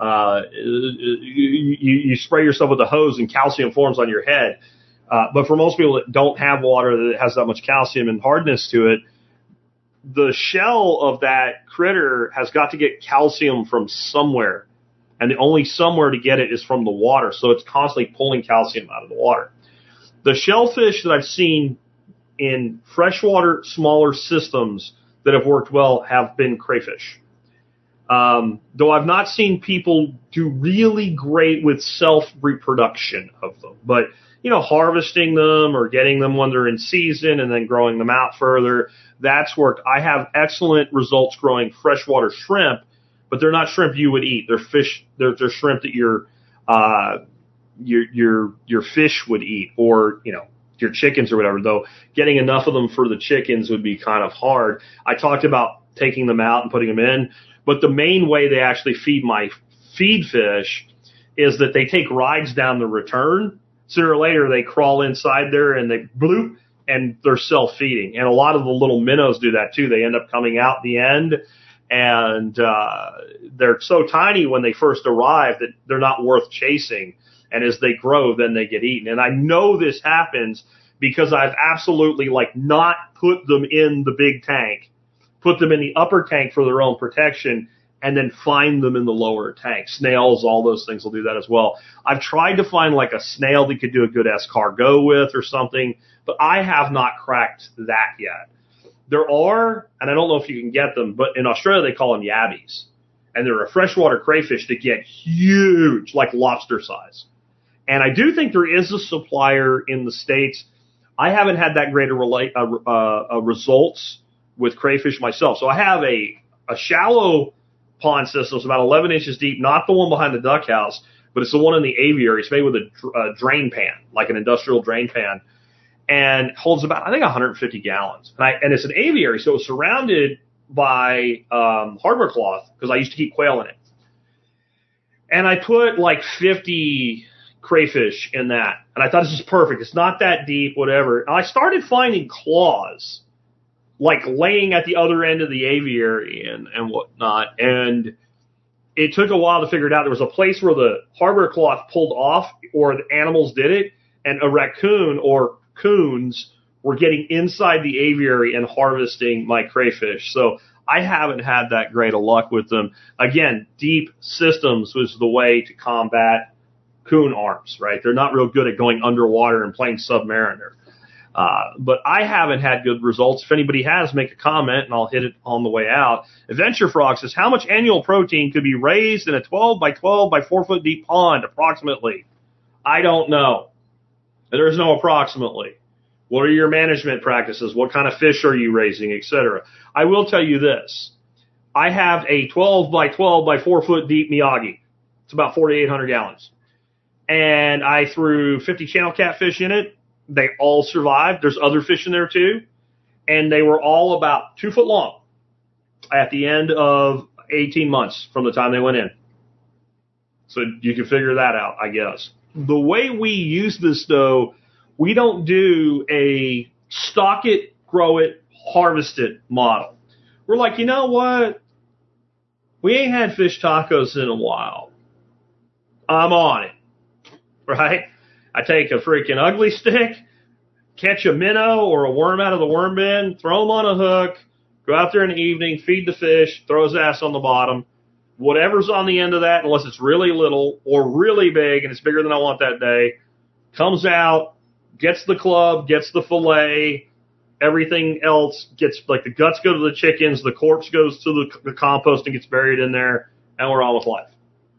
You spray yourself with a hose and calcium forms on your head. But for most people that don't have water that has that much calcium and hardness to it, the shell of that critter has got to get calcium from somewhere. And the only somewhere to get it is from the water. So it's constantly pulling calcium out of the water. The shellfish that I've seen in freshwater, smaller systems that have worked well have been crayfish. Though I've not seen people do really great with self-reproduction of them. But, harvesting them or getting them when they're in season and then growing them out further, that's worked. I have excellent results growing freshwater shrimp, but they're not shrimp you would eat. They're fish. They're shrimp that your fish would eat, or, your chickens or whatever, though getting enough of them for the chickens would be kind of hard. I talked about taking them out and putting them in, but the main way they actually feed my feed fish is that they take rides down the return. Sooner or later, they crawl inside there and they bloop, and they're self-feeding. And a lot of the little minnows do that too. They end up coming out the end, and they're so tiny when they first arrive that they're not worth chasing. And as they grow, then they get eaten. And I know this happens because I've absolutely not put them in the big tank, put them in the upper tank for their own protection, and then find them in the lower tank. Snails, all those things will do that as well. I've tried to find a snail that could do a good escargot with or something, but I have not cracked that yet. There are, and I don't know if you can get them, but in Australia they call them yabbies. And they're a freshwater crayfish that get huge, like lobster size. And I do think there is a supplier in the States. I haven't had that great results with crayfish myself. So I have a shallow pond system. It's about 11 inches deep, not the one behind the duck house, but it's the one in the aviary. It's made with a drain pan, like an industrial drain pan, and holds about, I think, 150 gallons. And it's an aviary, so it's surrounded by hardware cloth because I used to keep quail in it. And I put 50 crayfish in that. And I thought, this is perfect. It's not that deep, whatever. And I started finding claws, laying at the other end of the aviary and whatnot. And it took a while to figure it out. There was a place where the hardware cloth pulled off, or the animals did it, and a raccoon or coons were getting inside the aviary and harvesting my crayfish. So I haven't had that great of luck with them. Again, deep systems was the way to combat coon arms, right? They're not real good at going underwater and playing Submariner. But I haven't had good results. If anybody has, make a comment and I'll hit it on the way out. Adventure Frog says, how much annual protein could be raised in a 12 by 12 by 4 foot deep pond approximately? I don't know. There is no approximately. What are your management practices? What kind of fish are you raising, etc.? I will tell you this. I have a 12 by 12 by 4 foot deep Miyagi. It's about 4,800 gallons. And I threw 50 channel catfish in it. They all survived. There's other fish in there too. And they were all about 2 foot long at the end of 18 months from the time they went in. So you can figure that out, I guess. The way we use this, though, we don't do a stock it, grow it, harvest it model. We're like, you know what? We ain't had fish tacos in a while. I'm on it, right? I take a freaking ugly stick, catch a minnow or a worm out of the worm bin, throw them on a hook, go out there in the evening, feed the fish, throw his ass on the bottom. Whatever's on the end of that, unless it's really little or really big and it's bigger than I want that day, comes out, gets the club, gets the fillet, everything else gets, like the guts go to the chickens, the corpse goes to the compost and gets buried in there, and we're on with life.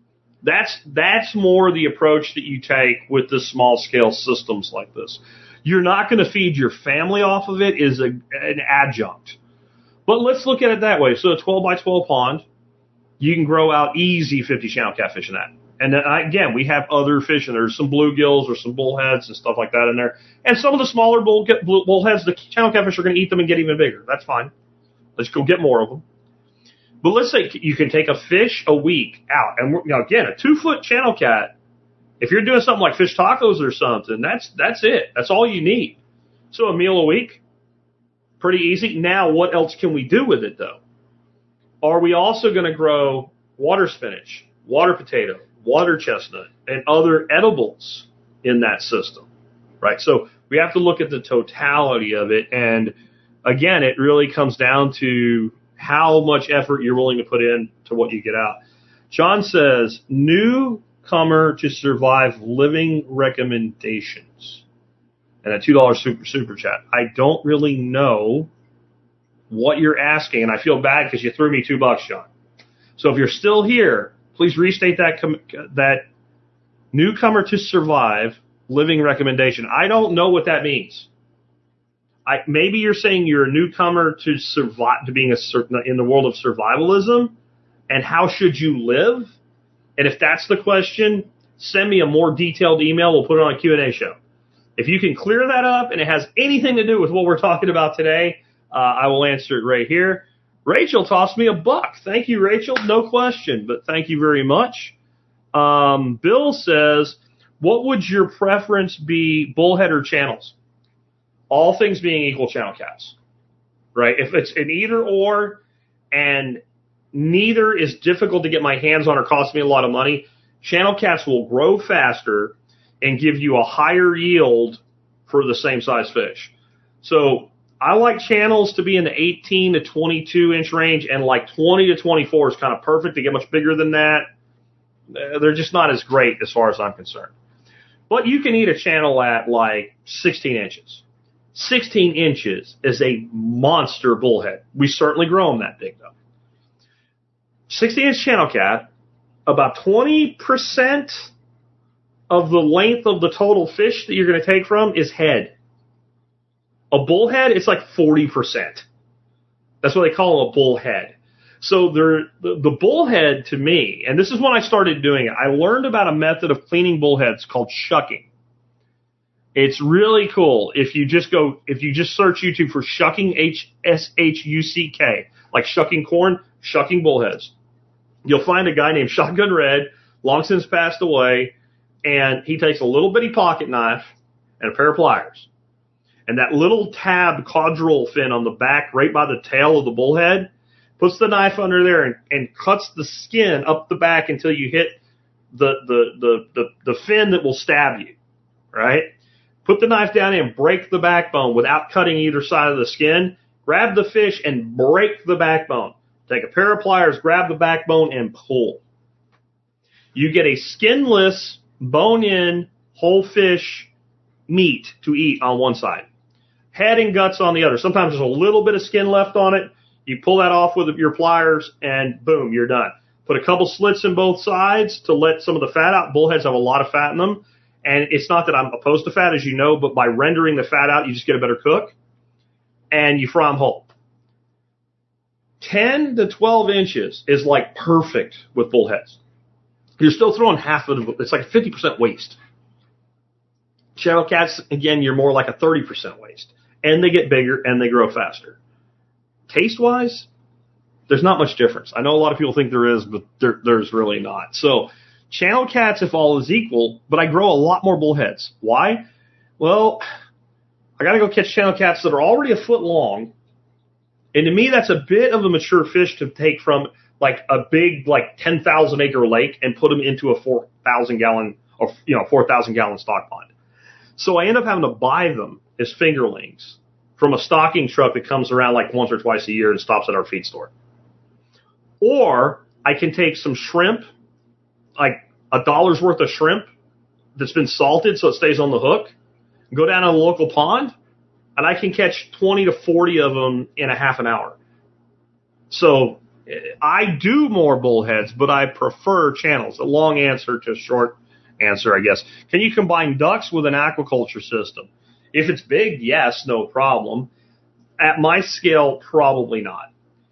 That's more the approach that you take with the small scale systems like this. You're not going to feed your family off of it is an adjunct. But let's look at it that way. So a 12 by 12 pond, you can grow out easy 50 channel catfish in that. And then, again, we have other fish in there. There's some bluegills or some bullheads and stuff like that in there. And some of the smaller bullheads, the channel catfish are going to eat them and get even bigger. That's fine. Let's go get more of them. But let's say you can take a fish a week out. And, again, a 2 foot channel cat, if you're doing something like fish tacos or something, that's it. That's all you need. So a meal a week, pretty easy. Now, what else can we do with it, though? Are we also going to grow water spinach, water potato, water chestnut, and other edibles in that system, right? So we have to look at the totality of it. And, again, it really comes down to how much effort you're willing to put in to what you get out. John says, newcomer to survive living recommendations. And a $2 super chat. I don't really know what you're asking, and I feel bad because you threw me $2, John. So if you're still here, please restate that newcomer to survive living recommendation. I don't know what that means. Maybe you're saying you're a newcomer to survive, to being in the world of survivalism, and how should you live? And if that's the question, send me a more detailed email. We'll put it on a Q&A show. If you can clear that up and it has anything to do with what we're talking about today, I will answer it right here. Rachel tossed me $1. Thank you, Rachel. No question, but thank you very much. Bill says, what would your preference be, bullhead or channels? All things being equal, channel cats, right? If it's an either or and neither is difficult to get my hands on or cost me a lot of money, channel cats will grow faster and give you a higher yield for the same size fish. So I like channels to be in the 18 to 22 inch range, and like 20 to 24 is kind of perfect. To get much bigger than that, they're just not as great as far as I'm concerned. But you can eat a channel at like 16 inches. 16 inches is a monster bullhead. We certainly grow them that big, though. 16-inch channel cat, about 20% of the length of the total fish that you're going to take from is head. A bullhead, it's like 40%. That's what they call a bullhead. So the bullhead, to me, and this is when I started doing it, I learned about a method of cleaning bullheads called shucking. It's really cool. If you just search YouTube for shucking, S-H-U-C-K, like shucking corn, shucking bullheads, you'll find a guy named Shotgun Red, long since passed away, and he takes a little bitty pocket knife and a pair of pliers. And that little tabbed caudal fin on the back, right by the tail of the bullhead, puts the knife under there and cuts the skin up the back until you hit the fin that will stab you, right? Put the knife down and break the backbone without cutting either side of the skin. Grab the fish and break the backbone. Take a pair of pliers, grab the backbone, and pull. You get a skinless bone-in, whole fish meat to eat on one side, head and guts on the other. Sometimes there's a little bit of skin left on it. You pull that off with your pliers, and boom, you're done. Put a couple slits in both sides to let some of the fat out. Bullheads have a lot of fat in them. And it's not that I'm opposed to fat, as you know, but by rendering the fat out, you just get a better cook. And you fry them whole. 10 to 12 inches is like perfect with bullheads. You're still throwing half of it. It's like a 50% waste. Channel cats, again, you're more like a 30% waste. And they get bigger and they grow faster. Taste-wise, there's not much difference. I know a lot of people think there is, but there's really not. So channel cats, if all is equal, but I grow a lot more bullheads. Why? Well, I got to go catch channel cats that are already a foot long. And to me, that's a bit of a mature fish to take from like a big, like 10,000 acre lake and put them into a 4,000 gallon or, 4,000 gallon stock pond. So I end up having to buy them as fingerlings from a stocking truck that comes around like once or twice a year and stops at our feed store. Or I can take some shrimp, like $1 worth of shrimp that's been salted so it stays on the hook, go down to the local pond, and I can catch 20 to 40 of them in a half an hour. So I do more bullheads, but I prefer channels. A long answer to a short answer, I guess. Can you combine ducks with an aquaculture system? If it's big, yes, no problem. At my scale, probably not.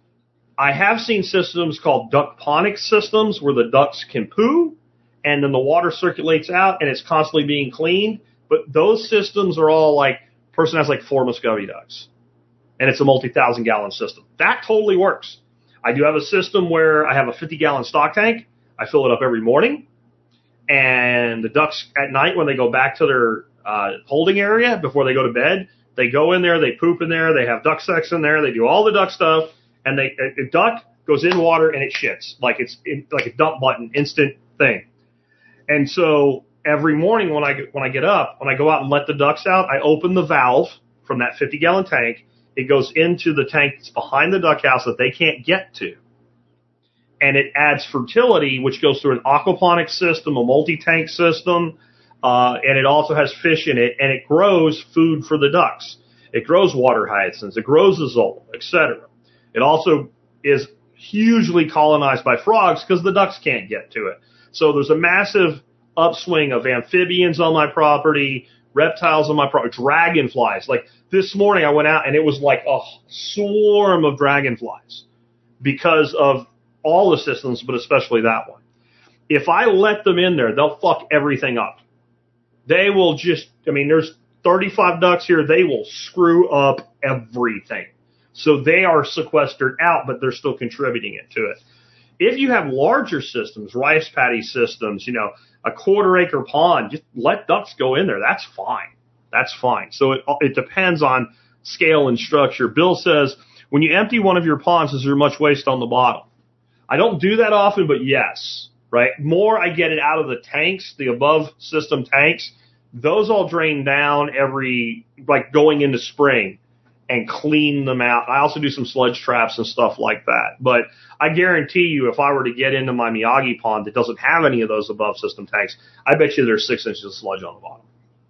I have seen systems called duckponics systems where the ducks can poo and then the water circulates out and it's constantly being cleaned. But those systems are all like, person has like 4 Muscovy ducks and it's a multi-thousand gallon system. That totally works. I do have a system where I have a 50-gallon stock tank. I fill it up every morning. And the ducks at night when they go back to their holding area before they go to bed, they go in there, they poop in there, they have duck sex in there, they do all the duck stuff. And a duck goes in water and it shits like it's like a dump button, instant thing. And so every morning when I get up, when I go out and let the ducks out, I open the valve from that 50-gallon tank. It goes into the tank that's behind the duck house that they can't get to. And it adds fertility, which goes through an aquaponics system, a multi-tank system, and it also has fish in it, and it grows food for the ducks. It grows water hyacinths, it grows azole, etc. It also is hugely colonized by frogs because the ducks can't get to it. So there's a massive upswing of amphibians on my property, reptiles on my property, dragonflies. Like this morning I went out and it was like a swarm of dragonflies because of all the systems, but especially that one. If I let them in there, they'll fuck everything up. They will there's 35 ducks here. They will screw up everything. So they are sequestered out, but they're still contributing it to it. If you have larger systems, rice paddy systems, a 1/4 acre pond, just let ducks go in there. That's fine. That's fine. So it depends on scale and structure. Bill says, when you empty one of your ponds, is there much waste on the bottom? I don't do that often, but yes, right? More I get it out of the tanks, the above system tanks. Those all drain down going into spring and clean them out. I also do some sludge traps and stuff like that. But I guarantee you, if I were to get into my Miyagi pond that doesn't have any of those above system tanks, I bet you there's 6 inches of sludge on the bottom.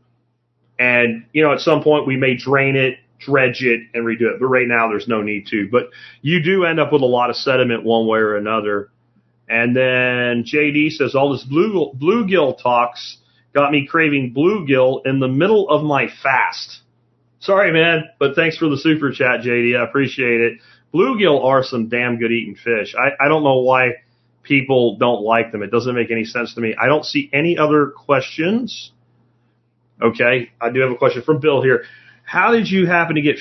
And, at some point we may drain it, dredge it, and redo it. But right now there's no need to. But you do end up with a lot of sediment one way or another. And then JD says, all this bluegill talks got me craving bluegill in the middle of my fast. Sorry, man, but thanks for the super chat, JD. I appreciate it. Bluegill are some damn good eating fish. I don't know why people don't like them. It doesn't make any sense to me. I don't see any other questions. Okay, I do have a question from Bill here. How did you happen to get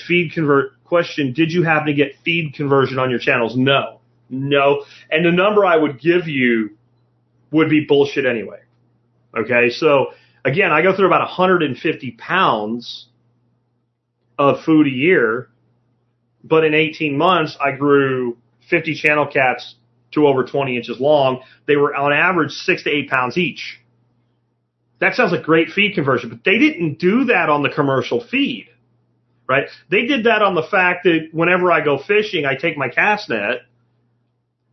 did you happen to get feed conversion on your channels? No. And the number I would give you would be bullshit anyway. Okay, so again, I go through about 150 pounds of food a year, but in 18 months, I grew 50 channel cats to over 20 inches long. They were on average 6 to 8 pounds each. That sounds like great feed conversion, but they didn't do that on the commercial feed, right? They did that on the fact that whenever I go fishing, I take my cast net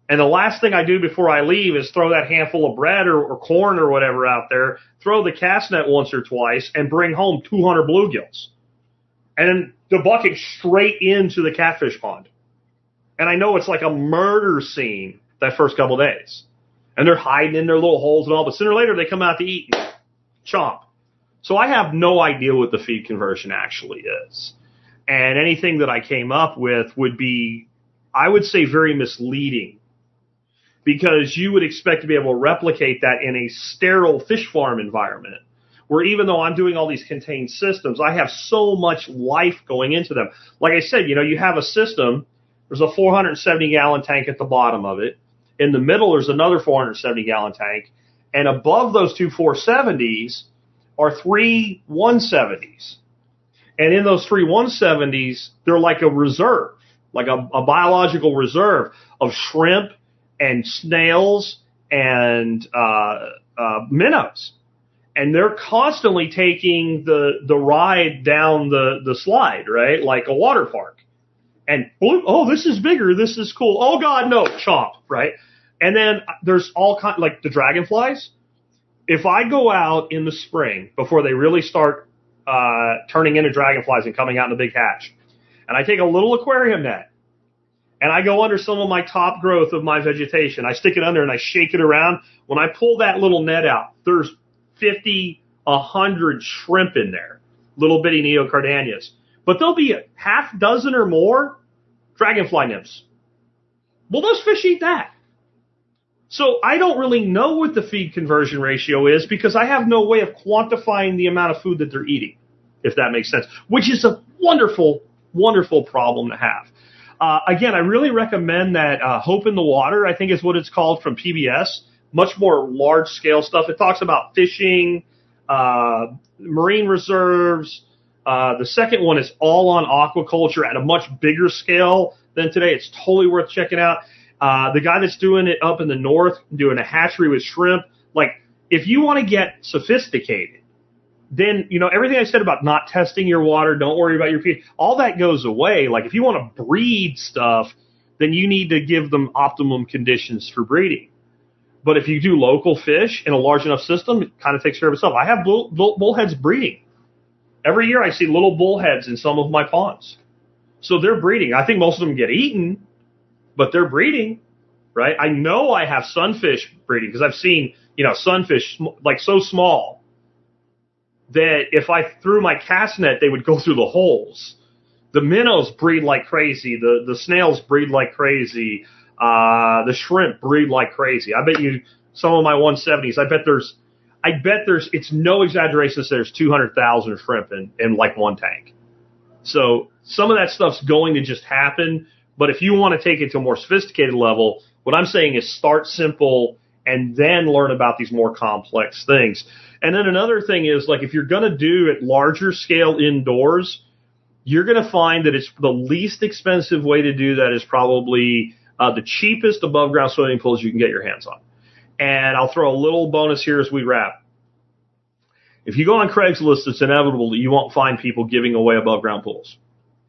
And the last thing I do before I leave is throw that handful of bread or corn or whatever out there, throw the cast net once or twice, and bring home 200 bluegills. And then the bucket straight into the catfish pond. And I know it's like a murder scene that first couple of days. And they're hiding in their little holes and all, but sooner or later they come out to eat and chomp. So I have no idea what the feed conversion actually is. And anything that I came up with would be, I would say, very misleading. Because you would expect to be able to replicate that in a sterile fish farm environment, where even though I'm doing all these contained systems, I have so much life going into them. Like I said, you have a system, there's a 470-gallon tank at the bottom of it. In the middle, there's another 470-gallon tank. And above those two 470s are three 170s. And in those three 170s, they're like a reserve, like a biological reserve of shrimp and snails and minnows. And they're constantly taking the ride down the slide, right? Like a water park. And, oh, this is bigger. This is cool. Oh, God, no, chomp, right? And then there's all kinds, like the dragonflies. If I go out in the spring before they really start turning into dragonflies and coming out in the big hatch, and I take a little aquarium net, and I go under some of my top growth of my vegetation. I stick it under and I shake it around. When I pull that little net out, there's 50, 100 shrimp in there, little bitty neocardanias. But there'll be a half dozen or more dragonfly nymphs. Well, those fish eat that. So I don't really know what the feed conversion ratio is because I have no way of quantifying the amount of food that they're eating, if that makes sense, which is a wonderful, wonderful problem to have. Again, I really recommend that Hope in the Water, I think is what it's called, from PBS. Much more large-scale stuff. It talks about fishing, marine reserves. The second one is all on aquaculture at a much bigger scale than today. It's totally worth checking out. The guy that's doing it up in the north, doing a hatchery with shrimp, like, if you want to get sophisticated, then, everything I said about not testing your water, don't worry about your pH, all that goes away. Like, if you want to breed stuff, then you need to give them optimum conditions for breeding. But if you do local fish in a large enough system, it kind of takes care of itself. I have bullheads breeding. Every year I see little bullheads in some of my ponds. So they're breeding. I think most of them get eaten, but they're breeding, right? I know I have sunfish breeding because I've seen, sunfish like so small that if I threw my cast net, they would go through the holes. The minnows breed like crazy. The snails breed like crazy. The shrimp breed like crazy. I bet you some of my 170s, I bet there's, it's no exaggeration to say there's 200,000 shrimp in like one tank. So some of that stuff's going to just happen. But if you want to take it to a more sophisticated level, what I'm saying is start simple and then learn about these more complex things. And then another thing is, like, if you're going to do it larger scale indoors, you're going to find that it's the least expensive way to do that is probably the cheapest above ground swimming pools you can get your hands on. And I'll throw a little bonus here as we wrap. If you go on Craigslist, it's inevitable that you won't find people giving away above ground pools.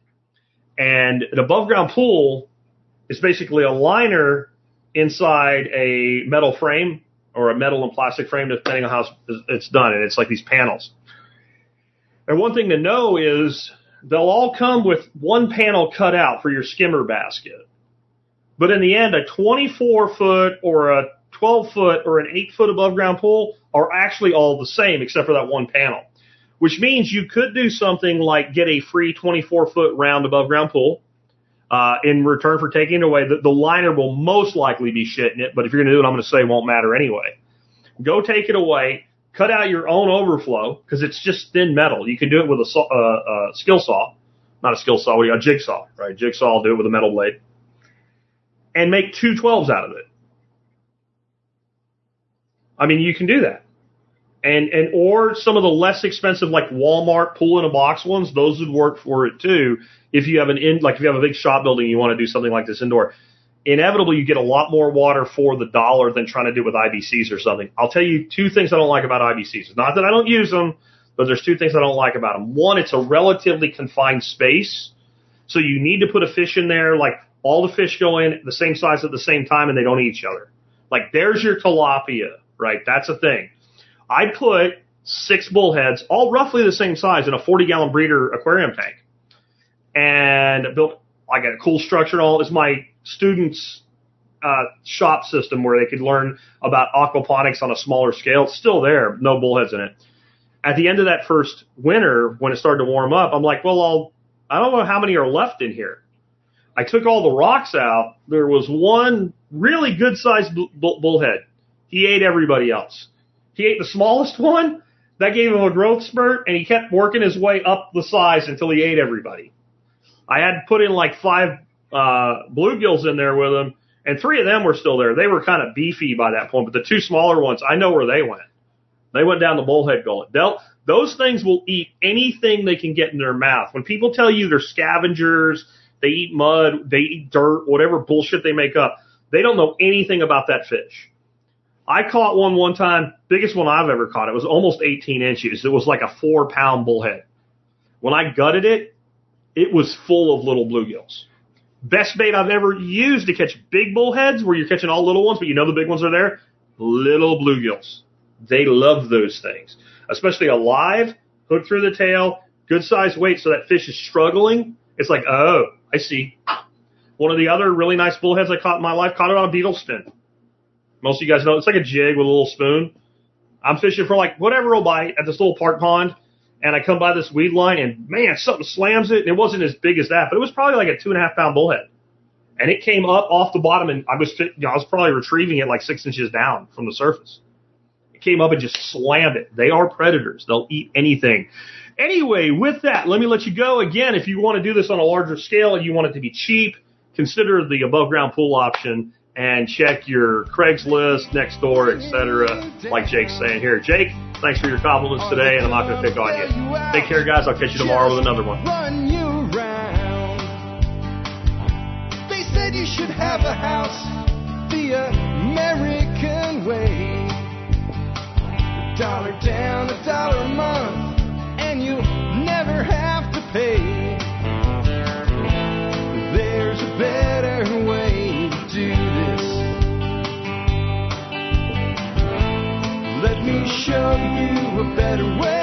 And an above ground pool is basically a liner inside a metal frame or a metal and plastic frame, depending on how it's done. And it's like these panels. And one thing to know is they'll all come with one panel cut out for your skimmer basket. But in the end, a 24-foot or a 12-foot or an 8-foot above ground pool are actually all the same except for that one panel, which means you could do something like get a free 24-foot round above ground pool in return for taking it away. The liner will most likely be shit in it, but if you're going to do it, I'm going to say it won't matter anyway. Go take it away, cut out your own overflow because it's just thin metal. You can do it with a skill saw, not a skill saw, a jigsaw, right? Jigsaw will do it with a metal blade. And make 2 12s out of it. I mean, you can do that. And or some of the less expensive, like Walmart pool in a box ones, those would work for it too. If you have if you have a big shop building, you want to do something like this indoor. Inevitably, you get a lot more water for the dollar than trying to do it with IBCs or something. I'll tell you 2 things I don't like about IBCs. Not that I don't use them, but there's 2 things I don't like about them. One, it's a relatively confined space. So you need to put a fish in there like All the fish go in the same size at the same time, and they don't eat each other. Like, there's your tilapia, right? That's a thing. I put 6 bullheads, all roughly the same size, in a 40-gallon breeder aquarium tank. And built, I got a cool structure and all. It's my students' shop system where they could learn about aquaponics on a smaller scale. It's still there, no bullheads in it. At the end of that first winter, when it started to warm up, I'm like, well, I don't know how many are left in here. I took all the rocks out. There was one really good-sized bullhead. He ate everybody else. He ate the smallest one. That gave him a growth spurt, and he kept working his way up the size until he ate everybody. I had put in like 5 bluegills in there with him, and 3 of them were still there. They were kind of beefy by that point, but the 2 smaller ones, I know where they went. They went down the bullhead gullet. Those things will eat anything they can get in their mouth. When people tell you they're scavengers, they eat mud, they eat dirt, whatever bullshit they make up, they don't know anything about that fish. I caught one time, biggest one I've ever caught. It was almost 18 inches. It was like a 4-pound bullhead. When I gutted it, it was full of little bluegills. Best bait I've ever used to catch big bullheads, where you're catching all little ones, but you know the big ones are there. Little bluegills. They love those things, especially alive, hooked through the tail, good size weight, so that fish is struggling. It's like, oh, I see. One of the other really nice bullheads I caught in my life, caught it on a beetle spin. Most of you guys know it's like a jig with a little spoon. I'm fishing for like whatever will bite at this little park pond, and I come by this weed line, and man, something slams it. And it wasn't as big as that, but it was probably like a 2.5-pound bullhead, and it came up off the bottom, and I was probably retrieving it like 6 inches down from the surface. It came up and just slammed it. They are predators. They'll eat anything. Anyway, with that, let me let you go. Again, if you want to do this on a larger scale and you want it to be cheap, consider the above-ground pool option and check your Craigslist, Nextdoor, etc., like Jake's saying here. Jake, thanks for your compliments today, and I'm not going to pick on you. Take care, guys. I'll catch you tomorrow with another one. Run you round. They said you should have a house the American way. $1 down, $1 a month, and you'll never have to pay. There's a better way to do this. Let me show you a better way.